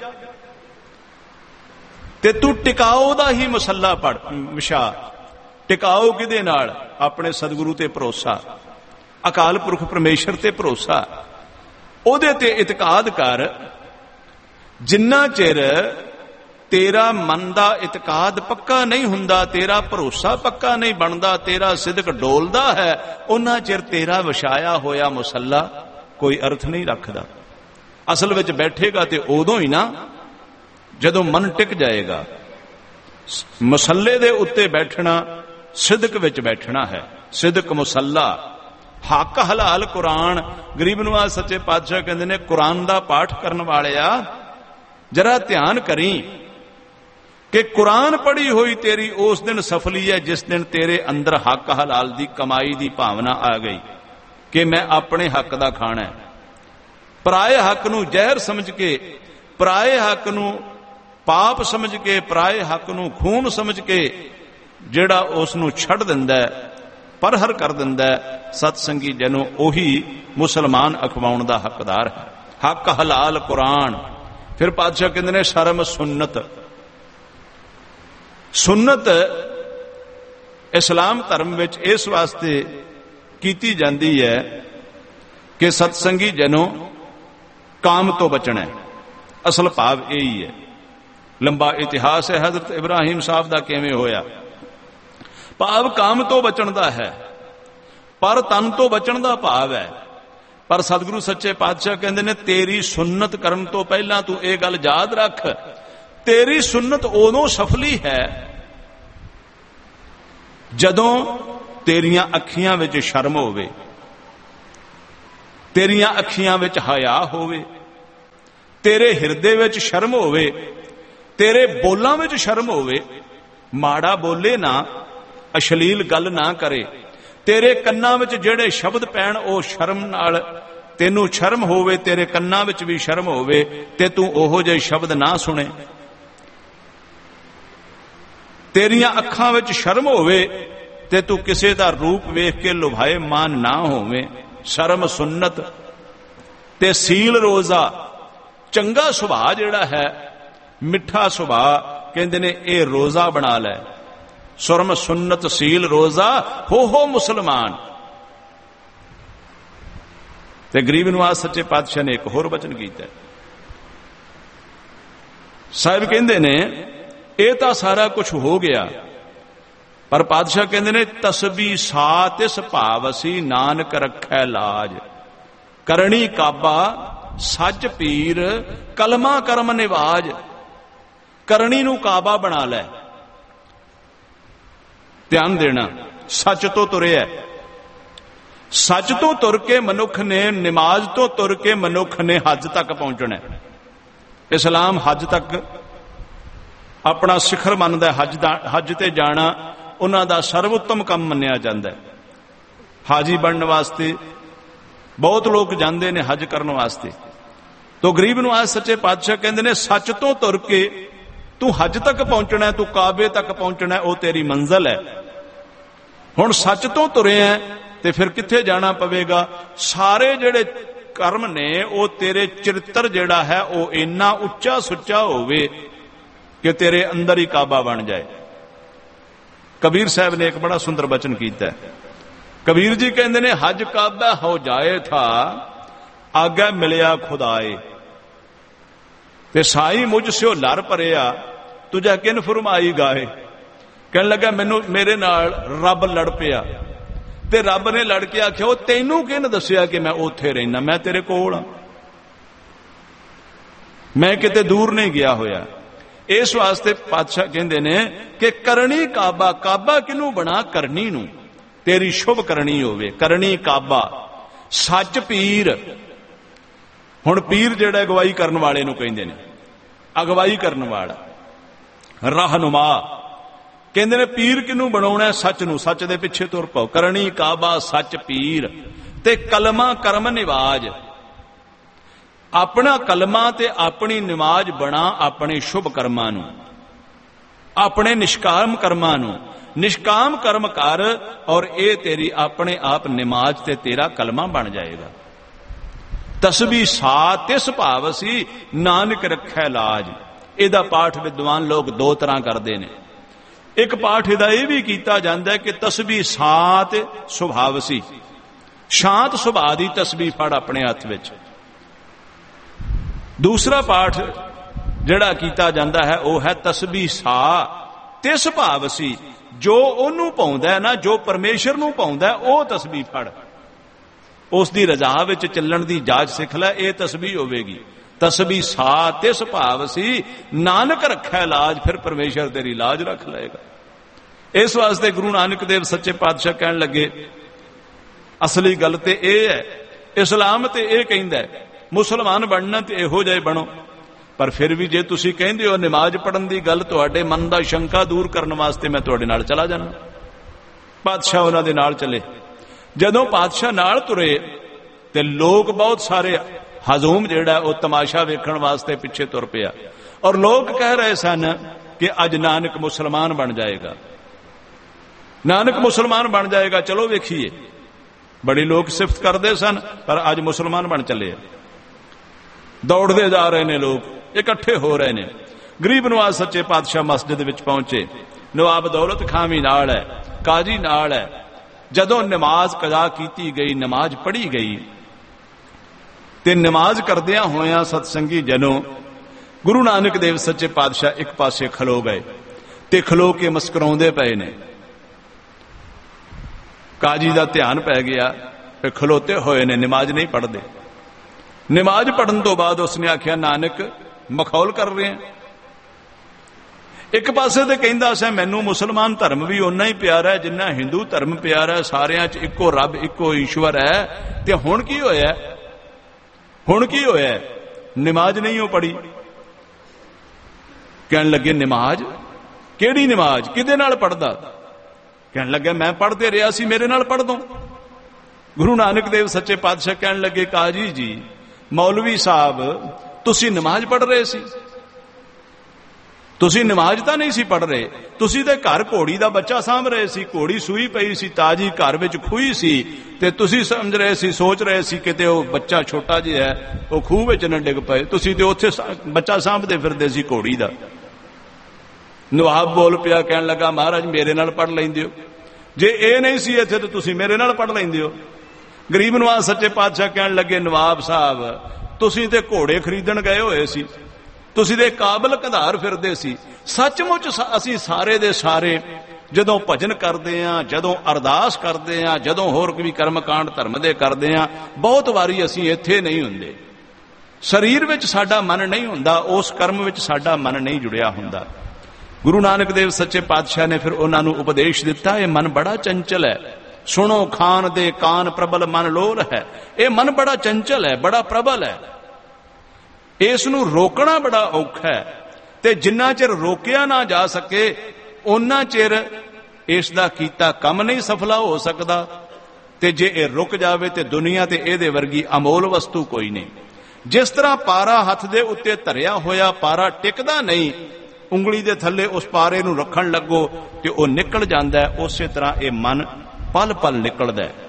ਤੇ ਤੂੰ ਟਿਕਾਓ ਦਾ ਹੀ ਮੁਸੱਲਾ ਪੜ ਵਿਛਾ। ਟਿਕਾਓ ਕਿਹਦੇ ਨਾਲ? ਆਪਣੇ ਸਤਿਗੁਰੂ ਤੇ ਭਰੋਸਾ, ਅਕਾਲ ਪੁਰਖ ਪਰਮੇਸ਼ਰ ਤੇ ਭਰੋਸਾ, ਉਹਦੇ ਤੇ ਇਤਕਾਦ ਕਰ। ਜਿੰਨਾ ਚਿਰ ਤੇਰਾ ਮਨ ਦਾ ਇਤਕਾਦ ਪੱਕਾ ਨਹੀਂ ਹੁੰਦਾ, ਤੇਰਾ ਭਰੋਸਾ ਪੱਕਾ ਨਹੀਂ ਬਣਦਾ, ਤੇਰਾ ਸਿਦਕ ਡੋਲਦਾ ਹੈ, ਉਹਨਾਂ ਚਿਰ ਤੇਰਾ ਵਿਛਾਇਆ ਹੋਇਆ ਮੁਸੱਲਾ ਕੋਈ ਅਰਥ ਨਹੀਂ ਰੱਖਦਾ। ਅਸਲ ਵਿੱਚ ਬੈਠੇਗਾ ਤੇ ਉਦੋਂ ਹੀ ਨਾ ਜਦੋਂ ਮਨ ਟਿਕ ਜਾਏਗਾ। ਮੁਸੱਲੇ ਦੇ ਉੱਤੇ ਬੈਠਣਾ ਸਿਦਕ ਵਿੱਚ ਬੈਠਣਾ ਹੈ। ਸਿਦਕ ਮੁਸੱਲਾ, ਹੱਕ ਹਲਾਲ ਕੁਰਾਨ। ਗਰੀਬ ਨਵਾਜ਼ ਸੱਚੇ ਪਾਤਸ਼ਾਹ ਕਹਿੰਦੇ ਨੇ ਕੁਰਾਨ ਦਾ ਪਾਠ ਕਰਨ ਵਾਲਿਆ ਜਰਾ ਧਿਆਨ ਕਰੀ ਕਿ ਕੁਰਾਨ ਪੜ੍ਹੀ ਹੋਈ ਤੇਰੀ ਉਸ ਦਿਨ ਸਫਲੀ ਹੈ ਜਿਸ ਦਿਨ ਤੇਰੇ ਅੰਦਰ ਹੱਕ ਹਲਾਲ ਦੀ ਕਮਾਈ ਦੀ ਭਾਵਨਾ ਆ ਗਈ ਕਿ ਮੈਂ ਆਪਣੇ ਹੱਕ ਦਾ ਖਾਣਾ ਹੈ। ਪਰਾਏ ਹੱਕ ਨੂੰ ਜ਼ਹਿਰ ਸਮਝ ਕੇ, ਪਰਾਏ ਹੱਕ ਨੂੰ ਪਾਪ ਸਮਝ ਕੇ, ਪਰਾਏ ਹੱਕ ਨੂੰ ਖੂਨ ਸਮਝ ਕੇ ਜਿਹੜਾ ਉਸ ਨੂੰ ਛੱਡ ਦਿੰਦਾ, ਪਰਹਰ ਕਰ ਦਿੰਦਾ, ਸਤ ਸੰਗੀ ਜਨੋ ਉਹੀ ਮੁਸਲਮਾਨ ਅਖਵਾਉਣ ਦਾ ਹੱਕਦਾਰ ਹੈ। ਹੱਕ ਹਲਾਲ ਕੁਰਾਨ। ਫਿਰ ਪਾਤਸ਼ਾਹ ਕਹਿੰਦੇ ਨੇ ਸ਼ਰਮ ਸੁਨਨਤ। ਸੁਨਨਤ ਇਸਲਾਮ ਧਰਮ ਵਿੱਚ ਇਸ ਵਾਸਤੇ ਕੀਤੀ ਜਾਂਦੀ ਹੈ ਕਿ ਸਤਸੰਗੀ ਜਨੋ ਕਾਮ ਤੋਂ ਬਚਣਾ ਹੈ। ਅਸਲ ਭਾਵ ਇਹ ਹੀ ਹੈ। ਲੰਬਾ ਇਤਿਹਾਸ ਹੈ ਹਜ਼ਰਤ ਇਬਰਾਹੀਮ ਸਾਹਿਬ ਦਾ ਕਿਵੇਂ ਹੋਇਆ। ਭਾਵ ਕਾਮ ਤੋਂ ਬਚਣ ਦਾ ਹੈ, ਪਰ ਤਨ ਤੋਂ ਬਚਣ ਦਾ ਭਾਵ ਹੈ। ਪਰ ਸਤਿਗੁਰੂ ਸੱਚੇ ਪਾਤਸ਼ਾਹ ਕਹਿੰਦੇ ਨੇ ਤੇਰੀ ਸੁਨਨਤ ਕਰਨ ਤੋਂ ਪਹਿਲਾਂ ਤੂੰ ਇਹ ਗੱਲ ਯਾਦ ਰੱਖ, ਤੇਰੀ ਸੁਨਨਤ ਉਦੋਂ ਸਫਲੀ ਹੈ ਜਦੋਂ ਤੇਰੀਆਂ ਅੱਖੀਆਂ ਵਿੱਚ ਸ਼ਰਮ ਹੋਵੇ, ਤੇਰੀਆਂ ਅੱਖੀਆਂ ਵਿੱਚ ਹਯਾ ਹੋਵੇ, ਤੇਰੇ ਹਿਰਦੇ ਵਿੱਚ ਸ਼ਰਮ ਹੋਵੇ, ਤੇਰੇ ਬੋਲਾਂ ਵਿੱਚ ਸ਼ਰਮ ਹੋਵੇ। ਮਾੜਾ ਬੋਲੇ ਨਾ, ਅਸ਼ਲੀਲ ਗੱਲ ਨਾ ਕਰੇ, ਤੇਰੇ ਕੰਨਾਂ ਵਿੱਚ ਜਿਹੜੇ ਸ਼ਬਦ ਪੈਣ ਉਹ ਸ਼ਰਮ ਨਾਲ, ਤੈਨੂੰ ਸ਼ਰਮ ਹੋਵੇ, ਤੇਰੇ ਕੰਨਾਂ ਵਿੱਚ ਵੀ ਸ਼ਰਮ ਹੋਵੇ ਤੇ ਤੂੰ ਉਹੋ ਜਿਹੇ ਸ਼ਬਦ ਨਾ ਸੁਣੇ। ਤੇਰੀਆਂ ਅੱਖਾਂ ਵਿੱਚ ਸ਼ਰਮ ਹੋਵੇ ਤੇ ਤੂੰ ਕਿਸੇ ਦਾ ਰੂਪ ਵੇਖ ਕੇ ਲੁਭਾਏ ਮਾਨ ਨਾ ਹੋਵੇਂ। ਸ਼ਰਮ ਸੁਨਨਤ ਤੇ ਸੀਲ ਰੋਜ਼ਾ। ਚੰਗਾ ਸੁਭਾਅ ਜਿਹੜਾ ਹੈ, ਮਿੱਠਾ ਸੁਭਾਅ, ਕਹਿੰਦੇ ਨੇ ਇਹ ਰੋਜ਼ਾ ਬਣਾ ਲੈ। ਸ਼ਰਮ ਸੁਨਨਤ ਸੀਲ ਰੋਜ਼ਾ ਹੋ ਮੁਸਲਮਾਨ। ਤੇ ਗਰੀਬ ਨਵਾਜ਼ ਸੱਚੇ ਪਾਤਸ਼ਾਹ ਨੇ ਇੱਕ ਹੋਰ ਬਚਨ ਕੀਤਾ। ਸਾਹਿਬ ਕਹਿੰਦੇ ਨੇ ਇਹ ਤਾਂ ਸਾਰਾ ਕੁਝ ਹੋ ਗਿਆ, ਪਰ ਪਾਤਸ਼ਾਹ ਕਹਿੰਦੇ ਨੇ ਤਸਬੀ ਸਾਤ ਇਸ ਭਾਵ ਅਸੀਂ ਨਾਨਕ ਰੱਖੈ ਲਾਜ। ਕਰਨੀ ਕਾਬਾ ਸੱਚ ਪੀਰ ਕਲਮਾ ਕਰਮ ਨਿਵਾਜ। ਕਰਨੀ ਨੂੰ ਕਾਬਾ ਬਣਾ ਲੈ। ਧਿਆਨ ਦੇਣਾ, ਸੱਚ ਤੋਂ ਤੁਰਿਆ। ਸੱਚ ਤੋਂ ਤੁਰ ਕੇ ਮਨੁੱਖ ਨੇ, ਨਮਾਜ਼ ਤੋਂ ਤੁਰ ਕੇ ਮਨੁੱਖ ਨੇ ਹੱਜ ਤੱਕ ਪਹੁੰਚਣਾ। ਇਸਲਾਮ ਹੱਜ ਤੱਕ ਆਪਣਾ ਸਿਖਰ ਮੰਨਦਾ। ਹੱਜ ਤੇ ਜਾਣਾ ਉਹਨਾਂ ਦਾ ਸਰਵਉੱਤਮ ਕੰਮ ਮੰਨਿਆ ਜਾਂਦਾ ਹੈ। ਹਾਜੀ ਬਣਨ ਵਾਸਤੇ ਬਹੁਤ ਲੋਕ ਜਾਂਦੇ ਨੇ ਹੱਜ ਕਰਨ ਵਾਸਤੇ। ਤੋ ਗਰੀਬ ਨੂੰ ਆਜ ਸੱਚੇ ਪਾਤਸ਼ਾਹ ਕਹਿੰਦੇ ਨੇ ਸੱਚ ਤੋਂ ਤੁਰ ਕੇ ਤੂੰ ਹੱਜ ਤੱਕ ਪਹੁੰਚਣਾ, ਤੂੰ ਕਾਬੇ ਤੱਕ ਪਹੁੰਚਣਾ, ਉਹ ਤੇਰੀ ਮੰਜ਼ਲ ਹੈ। ਹੁਣ ਸੱਚ ਤੋਂ ਤੁਰਿਆ ਤੇ ਫਿਰ ਕਿੱਥੇ ਜਾਣਾ ਪਵੇਗਾ? ਸਾਰੇ ਜਿਹੜੇ ਕਰਮ ਨੇ ਉਹ ਤੇਰੇ ਚਰਿੱਤਰ ਜਿਹੜਾ ਹੈ ਉਹ ਇੰਨਾ ਉੱਚਾ ਸੁੱਚਾ ਹੋਵੇ ਕਿ ਤੇਰੇ ਅੰਦਰ ਹੀ ਕਾਬਾ ਬਣ ਜਾਏ। ਕਬੀਰ ਸਾਹਿਬ ਨੇ ਇੱਕ ਬੜਾ ਸੁੰਦਰ ਬਚਨ ਕੀਤਾ। ਕਬੀਰ ਜੀ ਕਹਿੰਦੇ ਨੇ ਹਜ ਕਾਬਾ ਹੋ ਜਾਏ ਥਾ ਆਗੇ ਮਿਲਿਆ ਖੁਦਾਏ। ਤੇ ਸਾਈ ਮੁਝ ਸਿਓ ਲੜ ਭਰਿਆ ਤੁਝਾ ਕਿਨ ਫਰਮਾਈ ਗਾਏ। ਕਹਿਣ ਲੱਗਾ ਮੈਨੂੰ ਮੇਰੇ ਨਾਲ ਰੱਬ ਲੜ ਪਿਆ ਤੇ ਰੱਬ ਨੇ ਲੜ ਕੇ ਆਖਿਆ ਉਹ ਤੈਨੂੰ ਕਿਹਨ ਦੱਸਿਆ ਕਿ ਮੈਂ ਉੱਥੇ ਰਹਿਣਾ, ਮੈਂ ਤੇਰੇ ਕੋਲ ਹਾਂ, ਮੈਂ ਕਿਤੇ ਦੂਰ ਨਹੀਂ ਗਿਆ ਹੋਇਆ। ਇਸ ਵਾਸਤੇ ਪਾਤਸ਼ਾਹ ਕਹਿੰਦੇ ਨੇ ਕਿ ਕਰਨੀ ਕਾਬਾ। ਕਾਬਾ ਕਿਹਨੂੰ ਬਣਾ? ਕਰਨੀ ਨੂੰ, ਤੇਰੀ ਸ਼ੁਭ ਕਰਨੀ ਹੋਵੇ। ਕਰਨੀ ਕਾਬਾ ਸੱਚ ਪੀਰ। ਹੁਣ ਪੀਰ ਜਿਹੜਾ ਅਗਵਾਈ ਕਰਨ ਵਾਲੇ ਨੂੰ ਕਹਿੰਦੇ ਨੇ, ਅਗਵਾਈ ਕਰਨ ਵਾਲਾ, ਰਹਿਨੁਮਾ। ਕਹਿੰਦੇ ਨੇ ਪੀਰ ਕਿਹਨੂੰ ਬਣਾਉਣਾ? ਸੱਚ ਨੂੰ। ਸੱਚ ਦੇ ਪਿੱਛੇ ਤੁਰ ਪਾਓ। ਕਰਨੀ ਕਾਬਾ ਸੱਚ ਪੀਰ ਤੇ ਕਲਮਾ ਕਰਮ ਨਿਵਾਜ। ਆਪਣਾ ਕਲਮਾ ਤੇ ਆਪਣੀ ਨਮਾਜ਼ ਬਣਾ ਆਪਣੇ ਸ਼ੁਭ ਕਰਮਾਂ ਨੂੰ, ਆਪਣੇ ਨਿਸ਼ਕਾਮ ਕਰਮਾਂ ਨੂੰ। ਨਿਸ਼ਕਾਮ ਕਰਮ ਕਰ ਔਰ ਇਹ ਤੇਰੀ ਆਪਣੇ ਆਪ ਨਮਾਜ਼ ਤੇ ਤੇਰਾ ਕਲਮਾ ਬਣ ਜਾਏਗਾ। ਤਸਬੀਹ ਸਾ ਤਿਸ ਭਾਵ ਸੀ ਨਾਨਕ ਰੱਖੈ ਲਾਜ। ਇਹਦਾ ਪਾਠ ਵਿਦਵਾਨ ਲੋਕ ਦੋ ਤਰ੍ਹਾਂ ਕਰਦੇ ਨੇ। ਇੱਕ ਪਾਠ ਇਹਦਾ ਇਹ ਵੀ ਕੀਤਾ ਜਾਂਦਾ ਹੈ ਕਿ ਤਸਬੀਹ ਸਾਤ ਸੁਭਾਵ ਸੀ, ਸ਼ਾਂਤ ਸੁਭਾਅ ਦੀ ਤਸਬੀਹ ਫੜ ਆਪਣੇ ਹੱਥ ਵਿੱਚ। ਦੂਸਰਾ ਪਾਠ ਜਿਹੜਾ ਕੀਤਾ ਜਾਂਦਾ ਹੈ ਉਹ ਹੈ ਤਸਬੀਹ ਸਾ ਤਿਸ ਭਾਵ ਸੀ, ਜੋ ਉਹਨੂੰ ਪਾਉਂਦਾ ਨਾ, ਜੋ ਪਰਮੇਸ਼ਰ ਨੂੰ ਪਾਉਂਦਾ ਉਹ ਤਸਬੀਹ ਫੜ। ਉਸ ਦੀ ਰਜ਼ਾ ਵਿੱਚ ਚੱਲਣ ਦੀ ਜਾਚ ਸਿੱਖ ਲੈ, ਇਹ ਤਸਬੀਹ ਹੋਵੇਗੀ। ਤਸਬੀਹ ਸਾ ਤਿਸ ਭਾਵ ਸੀ ਨਾਨਕ ਰੱਖੈ ਲਾਜ, ਫਿਰ ਪਰਮੇਸ਼ਰ ਤੇਰੀ ਲਾਜ ਰੱਖ ਲਏਗਾ। ਇਸ ਵਾਸਤੇ ਗੁਰੂ ਨਾਨਕ ਦੇਵ ਸੱਚੇ ਪਾਤਸ਼ਾਹ ਕਹਿਣ ਲੱਗੇ, ਅਸਲੀ ਗੱਲ ਤੇ ਇਹ ਹੈ, ਇਸਲਾਮ ਤੇ ਇਹ ਕਹਿੰਦਾ ਮੁਸਲਮਾਨ ਬਣਨਾ ਤੇ ਇਹੋ ਜਿਹੇ ਬਣੋ। ਪਰ ਫਿਰ ਵੀ ਜੇ ਤੁਸੀਂ ਕਹਿੰਦੇ ਹੋ ਨਮਾਜ਼ ਪੜ੍ਹਨ ਦੀ ਗੱਲ, ਤੁਹਾਡੇ ਮਨ ਦਾ ਸ਼ੰਕਾ ਦੂਰ ਕਰਨ ਵਾਸਤੇ ਮੈਂ ਤੁਹਾਡੇ ਨਾਲ ਚਲਾ ਜਾਣਾ। ਪਾਤਸ਼ਾਹ ਉਹਨਾਂ ਦੇ ਨਾਲ ਚਲੇ। ਜਦੋਂ ਪਾਤਸ਼ਾਹ ਨਾਲ ਤੁਰੇ ਤੇ ਲੋਕ ਬਹੁਤ ਸਾਰੇ, ਹਜ਼ੂਮ ਜਿਹੜਾ ਉਹ ਤਮਾਸ਼ਾ ਵੇਖਣ ਵਾਸਤੇ ਪਿੱਛੇ ਤੁਰ ਪਿਆ। ਔਰ ਲੋਕ ਕਹਿ ਰਹੇ ਸਨ ਕਿ ਅੱਜ ਨਾਨਕ ਮੁਸਲਮਾਨ ਬਣ ਜਾਏਗਾ, ਨਾਨਕ ਮੁਸਲਮਾਨ ਬਣ ਜਾਏਗਾ, ਚਲੋ ਵੇਖੀਏ। ਬੜੇ ਲੋਕ ਸਿਫਤ ਕਰਦੇ ਸਨ, ਪਰ ਅੱਜ ਮੁਸਲਮਾਨ ਬਣ ਚੱਲੇ। ਦੌੜਦੇ ਜਾ ਰਹੇ ਨੇ ਲੋਕ, ਇਕੱਠੇ ਹੋ ਰਹੇ ਨੇ। ਗਰੀਬ ਨਵਾਜ਼ ਸੱਚੇ ਪਾਤਸ਼ਾਹ ਮਸਜਿਦ ਵਿੱਚ ਪਹੁੰਚੇ। ਨਵਾਬ ਦੌਲਤ ਖਾਂ ਵੀ ਨਾਲ ਹੈ, ਕਾਜ਼ੀ ਨਾਲ ਹੈ। ਜਦੋਂ ਨਮਾਜ਼ ਕਜ਼ਾ ਕੀਤੀ ਗਈ, ਨਮਾਜ਼ ਪੜ੍ਹੀ ਗਈ ਤੇ ਨਮਾਜ਼ ਕਰਦਿਆਂ ਹੋਇਆਂ ਸਤਸੰਗੀ ਜਨੋਂ ਗੁਰੂ ਨਾਨਕ ਦੇਵ ਸੱਚੇ ਪਾਤਸ਼ਾਹ ਇੱਕ ਪਾਸੇ ਖਲੋ ਗਏ ਤੇ ਖਲੋ ਕੇ ਮੁਸਕਰਾਉਂਦੇ ਪਏ ਨੇ। ਕਾਜੀ ਦਾ ਧਿਆਨ ਪੈ ਗਿਆ ਕਿ ਖਲੋਤੇ ਹੋਏ ਨੇ, ਨਮਾਜ਼ ਨਹੀਂ ਪੜ੍ਹਦੇ। ਨਮਾਜ਼ ਪੜ੍ਹਨ ਤੋਂ ਬਾਅਦ ਉਸਨੇ ਆਖਿਆ, ਨਾਨਕ ਮਖੌਲ ਕਰ ਰਹੇ ਆ। ਇੱਕ ਪਾਸੇ ਤੇ ਕਹਿੰਦਾ ਸੀ ਮੈਨੂੰ ਮੁਸਲਮਾਨ ਧਰਮ ਵੀ ਓਨਾ ਹੀ ਪਿਆਰਾ ਹੈ ਜਿੰਨਾ ਹਿੰਦੂ ਧਰਮ ਪਿਆਰਾ ਹੈ, ਸਾਰਿਆਂ 'ਚ ਇੱਕੋ ਰੱਬ ਇੱਕੋ ਈਸ਼ਵਰ ਹੈ। ਤੇ ਹੁਣ ਕੀ ਹੋਇਆ? ਹੁਣ ਕੀ ਹੋਇਆ? ਨਮਾਜ਼ ਨਹੀਂ ਉਹ ਪੜ੍ਹੀ। ਕਹਿਣ ਲੱਗੇ ਨਮਾਜ਼? ਕਿਹੜੀ ਨਮਾਜ਼? ਕਿਹਦੇ ਨਾਲ ਪੜ੍ਹਦਾ? ਕਹਿਣ ਲੱਗਾ ਮੈਂ ਪੜ੍ਹਦੇ ਰਿਹਾ ਸੀ, ਮੇਰੇ ਨਾਲ ਪੜ੍ਹ ਦੋ। ਗੁਰੂ ਨਾਨਕ ਦੇਵ ਸੱਚੇ ਪਾਤਸ਼ਾਹ ਕਹਿਣ ਲੱਗੇ, ਕਾਜੀ ਜੀ, ਮੌਲਵੀ ਸਾਹਿਬ, ਤੁਸੀਂ ਨਮਾਜ਼ ਪੜ੍ਹ ਰਹੇ ਸੀ? ਤੁਸੀਂ ਨਮਾਜ਼ ਤਾਂ ਨਹੀਂ ਸੀ ਪੜ੍ਹ ਰਹੇ, ਤੁਸੀਂ ਤੇ ਘਰ ਘੋੜੀ ਦਾ ਬੱਚਾ ਸਾਂਭ ਰਹੇ ਸੀ। ਘੋੜੀ ਸੂਈ ਪਈ ਸੀ, ਤਾਜੀ ਘਰ ਵਿੱਚ ਖੂਹੀ ਸੀ, ਤੇ ਤੁਸੀਂ ਸਮਝ ਰਹੇ ਸੀ, ਸੋਚ ਰਹੇ ਸੀ ਕਿਤੇ ਉਹ ਬੱਚਾ ਛੋਟਾ ਜਿਹਾ ਹੈ ਉਹ ਖੂਹ ਵਿੱਚ ਨਾ ਡਿੱਗ ਪਏ। ਤੁਸੀਂ ਤੇ ਉੱਥੇ ਬੱਚਾ ਸਾਂਭਦੇ ਫਿਰਦੇ ਸੀ ਘੋੜੀ ਦਾ। ਨਵਾਬ ਬੋਲ ਪਿਆ, ਕਹਿਣ ਲੱਗਾ ਮਹਾਰਾਜ ਮੇਰੇ ਨਾਲ ਪੜ੍ਹ ਲੈਂਦੇ ਹੋ, ਜੇ ਇਹ ਨਹੀਂ ਸੀ ਇੱਥੇ ਤਾਂ ਤੁਸੀਂ ਮੇਰੇ ਨਾਲ ਪੜ੍ਹ ਲੈਂਦੇ ਹੋ। ਗਰੀਬ ਨਵਾਜ਼ ਸੱਚੇ ਪਾਤਸ਼ਾਹ ਕਹਿਣ ਲੱਗੇ, ਨਵਾਬ ਸਾਹਿਬ ਤੁਸੀਂ ਤੇ ਘੋੜੇ ਖਰੀਦਣ ਗਏ ਹੋਏ ਸੀ, ਤੁਸੀਂ ਦੇ ਕਾਬਲ ਕੰਧਾਰ ਫਿਰਦੇ ਸੀ। ਸੱਚਮੁੱਚ ਅਸੀਂ ਸਾਰੇ ਦੇ ਸਾਰੇ ਜਦੋਂ ਭਜਨ ਕਰਦੇ ਆਂ, ਜਦੋਂ ਅਰਦਾਸ ਕਰਦੇ ਆਂ, ਜਦੋਂ ਹੋਰ ਕੋਈ ਕਰਮਕਾਂਡ ਧਰਮ ਦੇ ਕਰਦੇ ਆਂ, ਬਹੁਤ ਵਾਰੀ ਅਸੀਂ ਇੱਥੇ ਨਹੀਂ ਹੁੰਦੇ। ਸਰੀਰ ਵਿੱਚ ਸਾਡਾ ਮਨ ਨਹੀਂ ਹੁੰਦਾ, ਉਸ ਕਰਮ ਵਿੱਚ ਸਾਡਾ ਮਨ ਨਹੀਂ ਜੁੜਿਆ ਹੁੰਦਾ। ਗੁਰੂ ਨਾਨਕ ਦੇਵ ਸੱਚੇ ਪਾਤਸ਼ਾਹ ਨੇ ਫਿਰ ਉਹਨਾਂ ਨੂੰ ਉਪਦੇਸ਼ ਦਿੱਤਾ, ਇਹ ਮਨ ਬੜਾ ਚੰਚਲ ਹੈ। ਸੁਣੋ ਖਾਨ ਦੇ ਕਾਨ ਪ੍ਰਬਲ ਮਨ ਲੋਲ ਹੈ। ਇਹ ਮਨ ਬੜਾ ਚੰਚਲ ਹੈ, ਬੜਾ ਪ੍ਰਬਲ ਹੈ। ਇਸ ਨੂੰ ਰੋਕਣਾ ਬੜਾ ਔਖਾ ਹੈ, ਤੇ ਜਿੰਨਾ ਚਿਰ ਰੋਕਿਆ ਨਾ ਜਾ ਸਕੇ ਉਹਨਾਂ ਚਿਰ ਇਸ ਦਾ ਕੀਤਾ ਕੰਮ ਨਹੀਂ ਸਫਲਾ ਹੋ ਸਕਦਾ। ਤੇ ਜੇ ਇਹ ਰੁਕ ਜਾਵੇ ਤੇ ਦੁਨੀਆ ਤੇ ਇਹਦੇ ਵਰਗੀ ਅਮੋਲ ਵਸਤੂ ਕੋਈ ਨਹੀਂ। ਜਿਸ ਤਰ੍ਹਾਂ ਪਾਰਾ ਹੱਥ ਦੇ ਉੱਤੇ ਧਰਿਆ ਹੋਇਆ ਪਾਰਾ ਟਿਕਦਾ ਨਹੀਂ, ਉਂਗਲੀ ਦੇ ਥੱਲੇ ਉਸ ਪਾਰੇ ਨੂੰ ਰੱਖਣ ਲੱਗੋ ਤੇ ਉਹ ਨਿਕਲ ਜਾਂਦਾ ਹੈ, ਉਸੇ ਤਰ੍ਹਾਂ ਇਹ ਮਨ ਪਲ ਪਲ ਨਿਕਲਦਾ ਹੈ।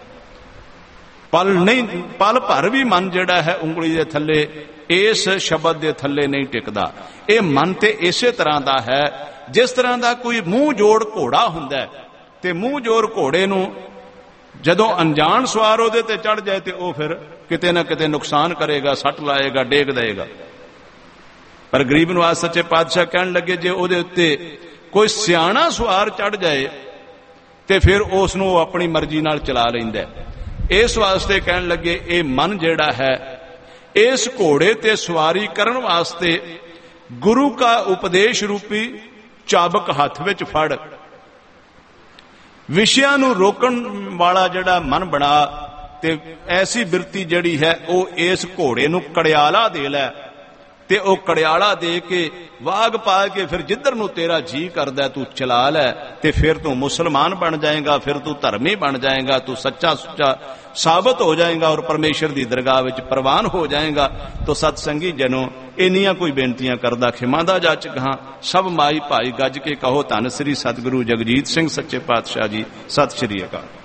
ਪਲ ਨਹੀਂ, ਪਲ ਭਰ ਵੀ ਮਨ ਜਿਹੜਾ ਹੈ ਉਂਗਲੀ ਦੇ ਥੱਲੇ ਇਸ ਸ਼ਬਦ ਦੇ ਥੱਲੇ ਨਹੀਂ ਟਿਕਦਾ। ਇਹ ਮਨ ਤੇ ਇਸੇ ਤਰ੍ਹਾਂ ਦਾ ਹੈ ਜਿਸ ਤਰ੍ਹਾਂ ਦਾ ਕੋਈ ਮੂੰਹ ਜੋੜ ਘੋੜਾ ਹੁੰਦਾ ਤੇ ਮੂੰਹ ਜੋੜ ਘੋੜੇ ਨੂੰ ਜਦੋਂ ਅਣਜਾਣ ਸਵਾਰ ਉਹਦੇ ਤੇ ਚੜ ਜਾਏ ਤੇ ਉਹ ਫਿਰ ਕਿਤੇ ਨਾ ਕਿਤੇ ਨੁਕਸਾਨ ਕਰੇਗਾ, ਸੱਟ ਲਾਏਗਾ, ਡੇਗ ਦੇਗਾ। ਪਰ ਗਰੀਬ ਨਵਾਜ਼ ਸੱਚੇ ਪਾਤਸ਼ਾਹ ਕਹਿਣ ਲੱਗੇ, ਜੇ ਉਹਦੇ ਉੱਤੇ ਕੋਈ ਸਿਆਣਾ ਸਵਾਰ ਚੜ ਜਾਏ ਤੇ ਫਿਰ ਉਸ ਨੂੰ ਆਪਣੀ ਮਰਜ਼ੀ ਨਾਲ ਚਲਾ ਲੈਂਦਾ। ਇਸ ਵਾਸਤੇ ਕਹਿਣ ਲੱਗੇ, ਇਹ ਮਨ ਜਿਹੜਾ ਹੈ ਇਸ ਘੋੜੇ ਤੇ ਸਵਾਰੀ ਕਰਨ ਵਾਸਤੇ ਗੁਰੂ ਕਾ ਉਪਦੇਸ਼ ਰੂਪੀ ਚਾਬਕ ਹੱਥ ਵਿੱਚ ਫੜ, ਵਿਸ਼ਿਆਂ ਨੂੰ ਰੋਕਣ ਵਾਲਾ ਜਿਹੜਾ ਮਨ ਬਣਾ, ਤੇ ਐਸੀ ਬਿਰਤੀ ਜਿਹੜੀ ਹੈ ਉਹ ਇਸ ਘੋੜੇ ਨੂੰ ਕੜਿਆਲਾ ਦੇ ਲੈ ਤੇ ਉਹ ਕੜਿਆਲਾ ਦੇ ਕੇ ਵਾਗ ਪਾ ਕੇ ਫਿਰ ਜਿੱਧਰ ਨੂੰ ਤੇਰਾ ਜੀ ਕਰਦਾ ਤੂੰ ਚਲਾ ਲੈ, ਤੇ ਫਿਰ ਤੂੰ ਮੁਸਲਮਾਨ ਬਣ ਜਾਏਗਾ, ਫਿਰ ਤੂੰ ਧਰਮੀ ਬਣ ਜਾਏਗਾ, ਤੂੰ ਸੱਚਾ ਸੁੱਚਾ ਸਾਬਤ ਹੋ ਜਾਏਗਾ ਔਰ ਪਰਮੇਸ਼ਰ ਦੀ ਦਰਗਾਹ ਵਿੱਚ ਪ੍ਰਵਾਨ ਹੋ ਜਾਏਗਾ। ਤੋ ਸਤਸੰਗੀ ਜਨੋ, ਇੰਨੀਆਂ ਕੋਈ ਬੇਨਤੀਆਂ ਕਰਦਾ ਖਿਮਾ ਦਾ ਜਾਚਕ ਹਾਂ। ਸਭ ਮਾਈ ਭਾਈ ਗੱਜ ਕੇ ਕਹੋ ਧੰਨ ਸ੍ਰੀ ਸਤਿਗੁਰੂ ਜਗਜੀਤ ਸਿੰਘ ਸੱਚੇ ਪਾਤਸ਼ਾਹ ਜੀ। ਸਤਿ ਸ਼੍ਰੀ ਅਕਾਲ।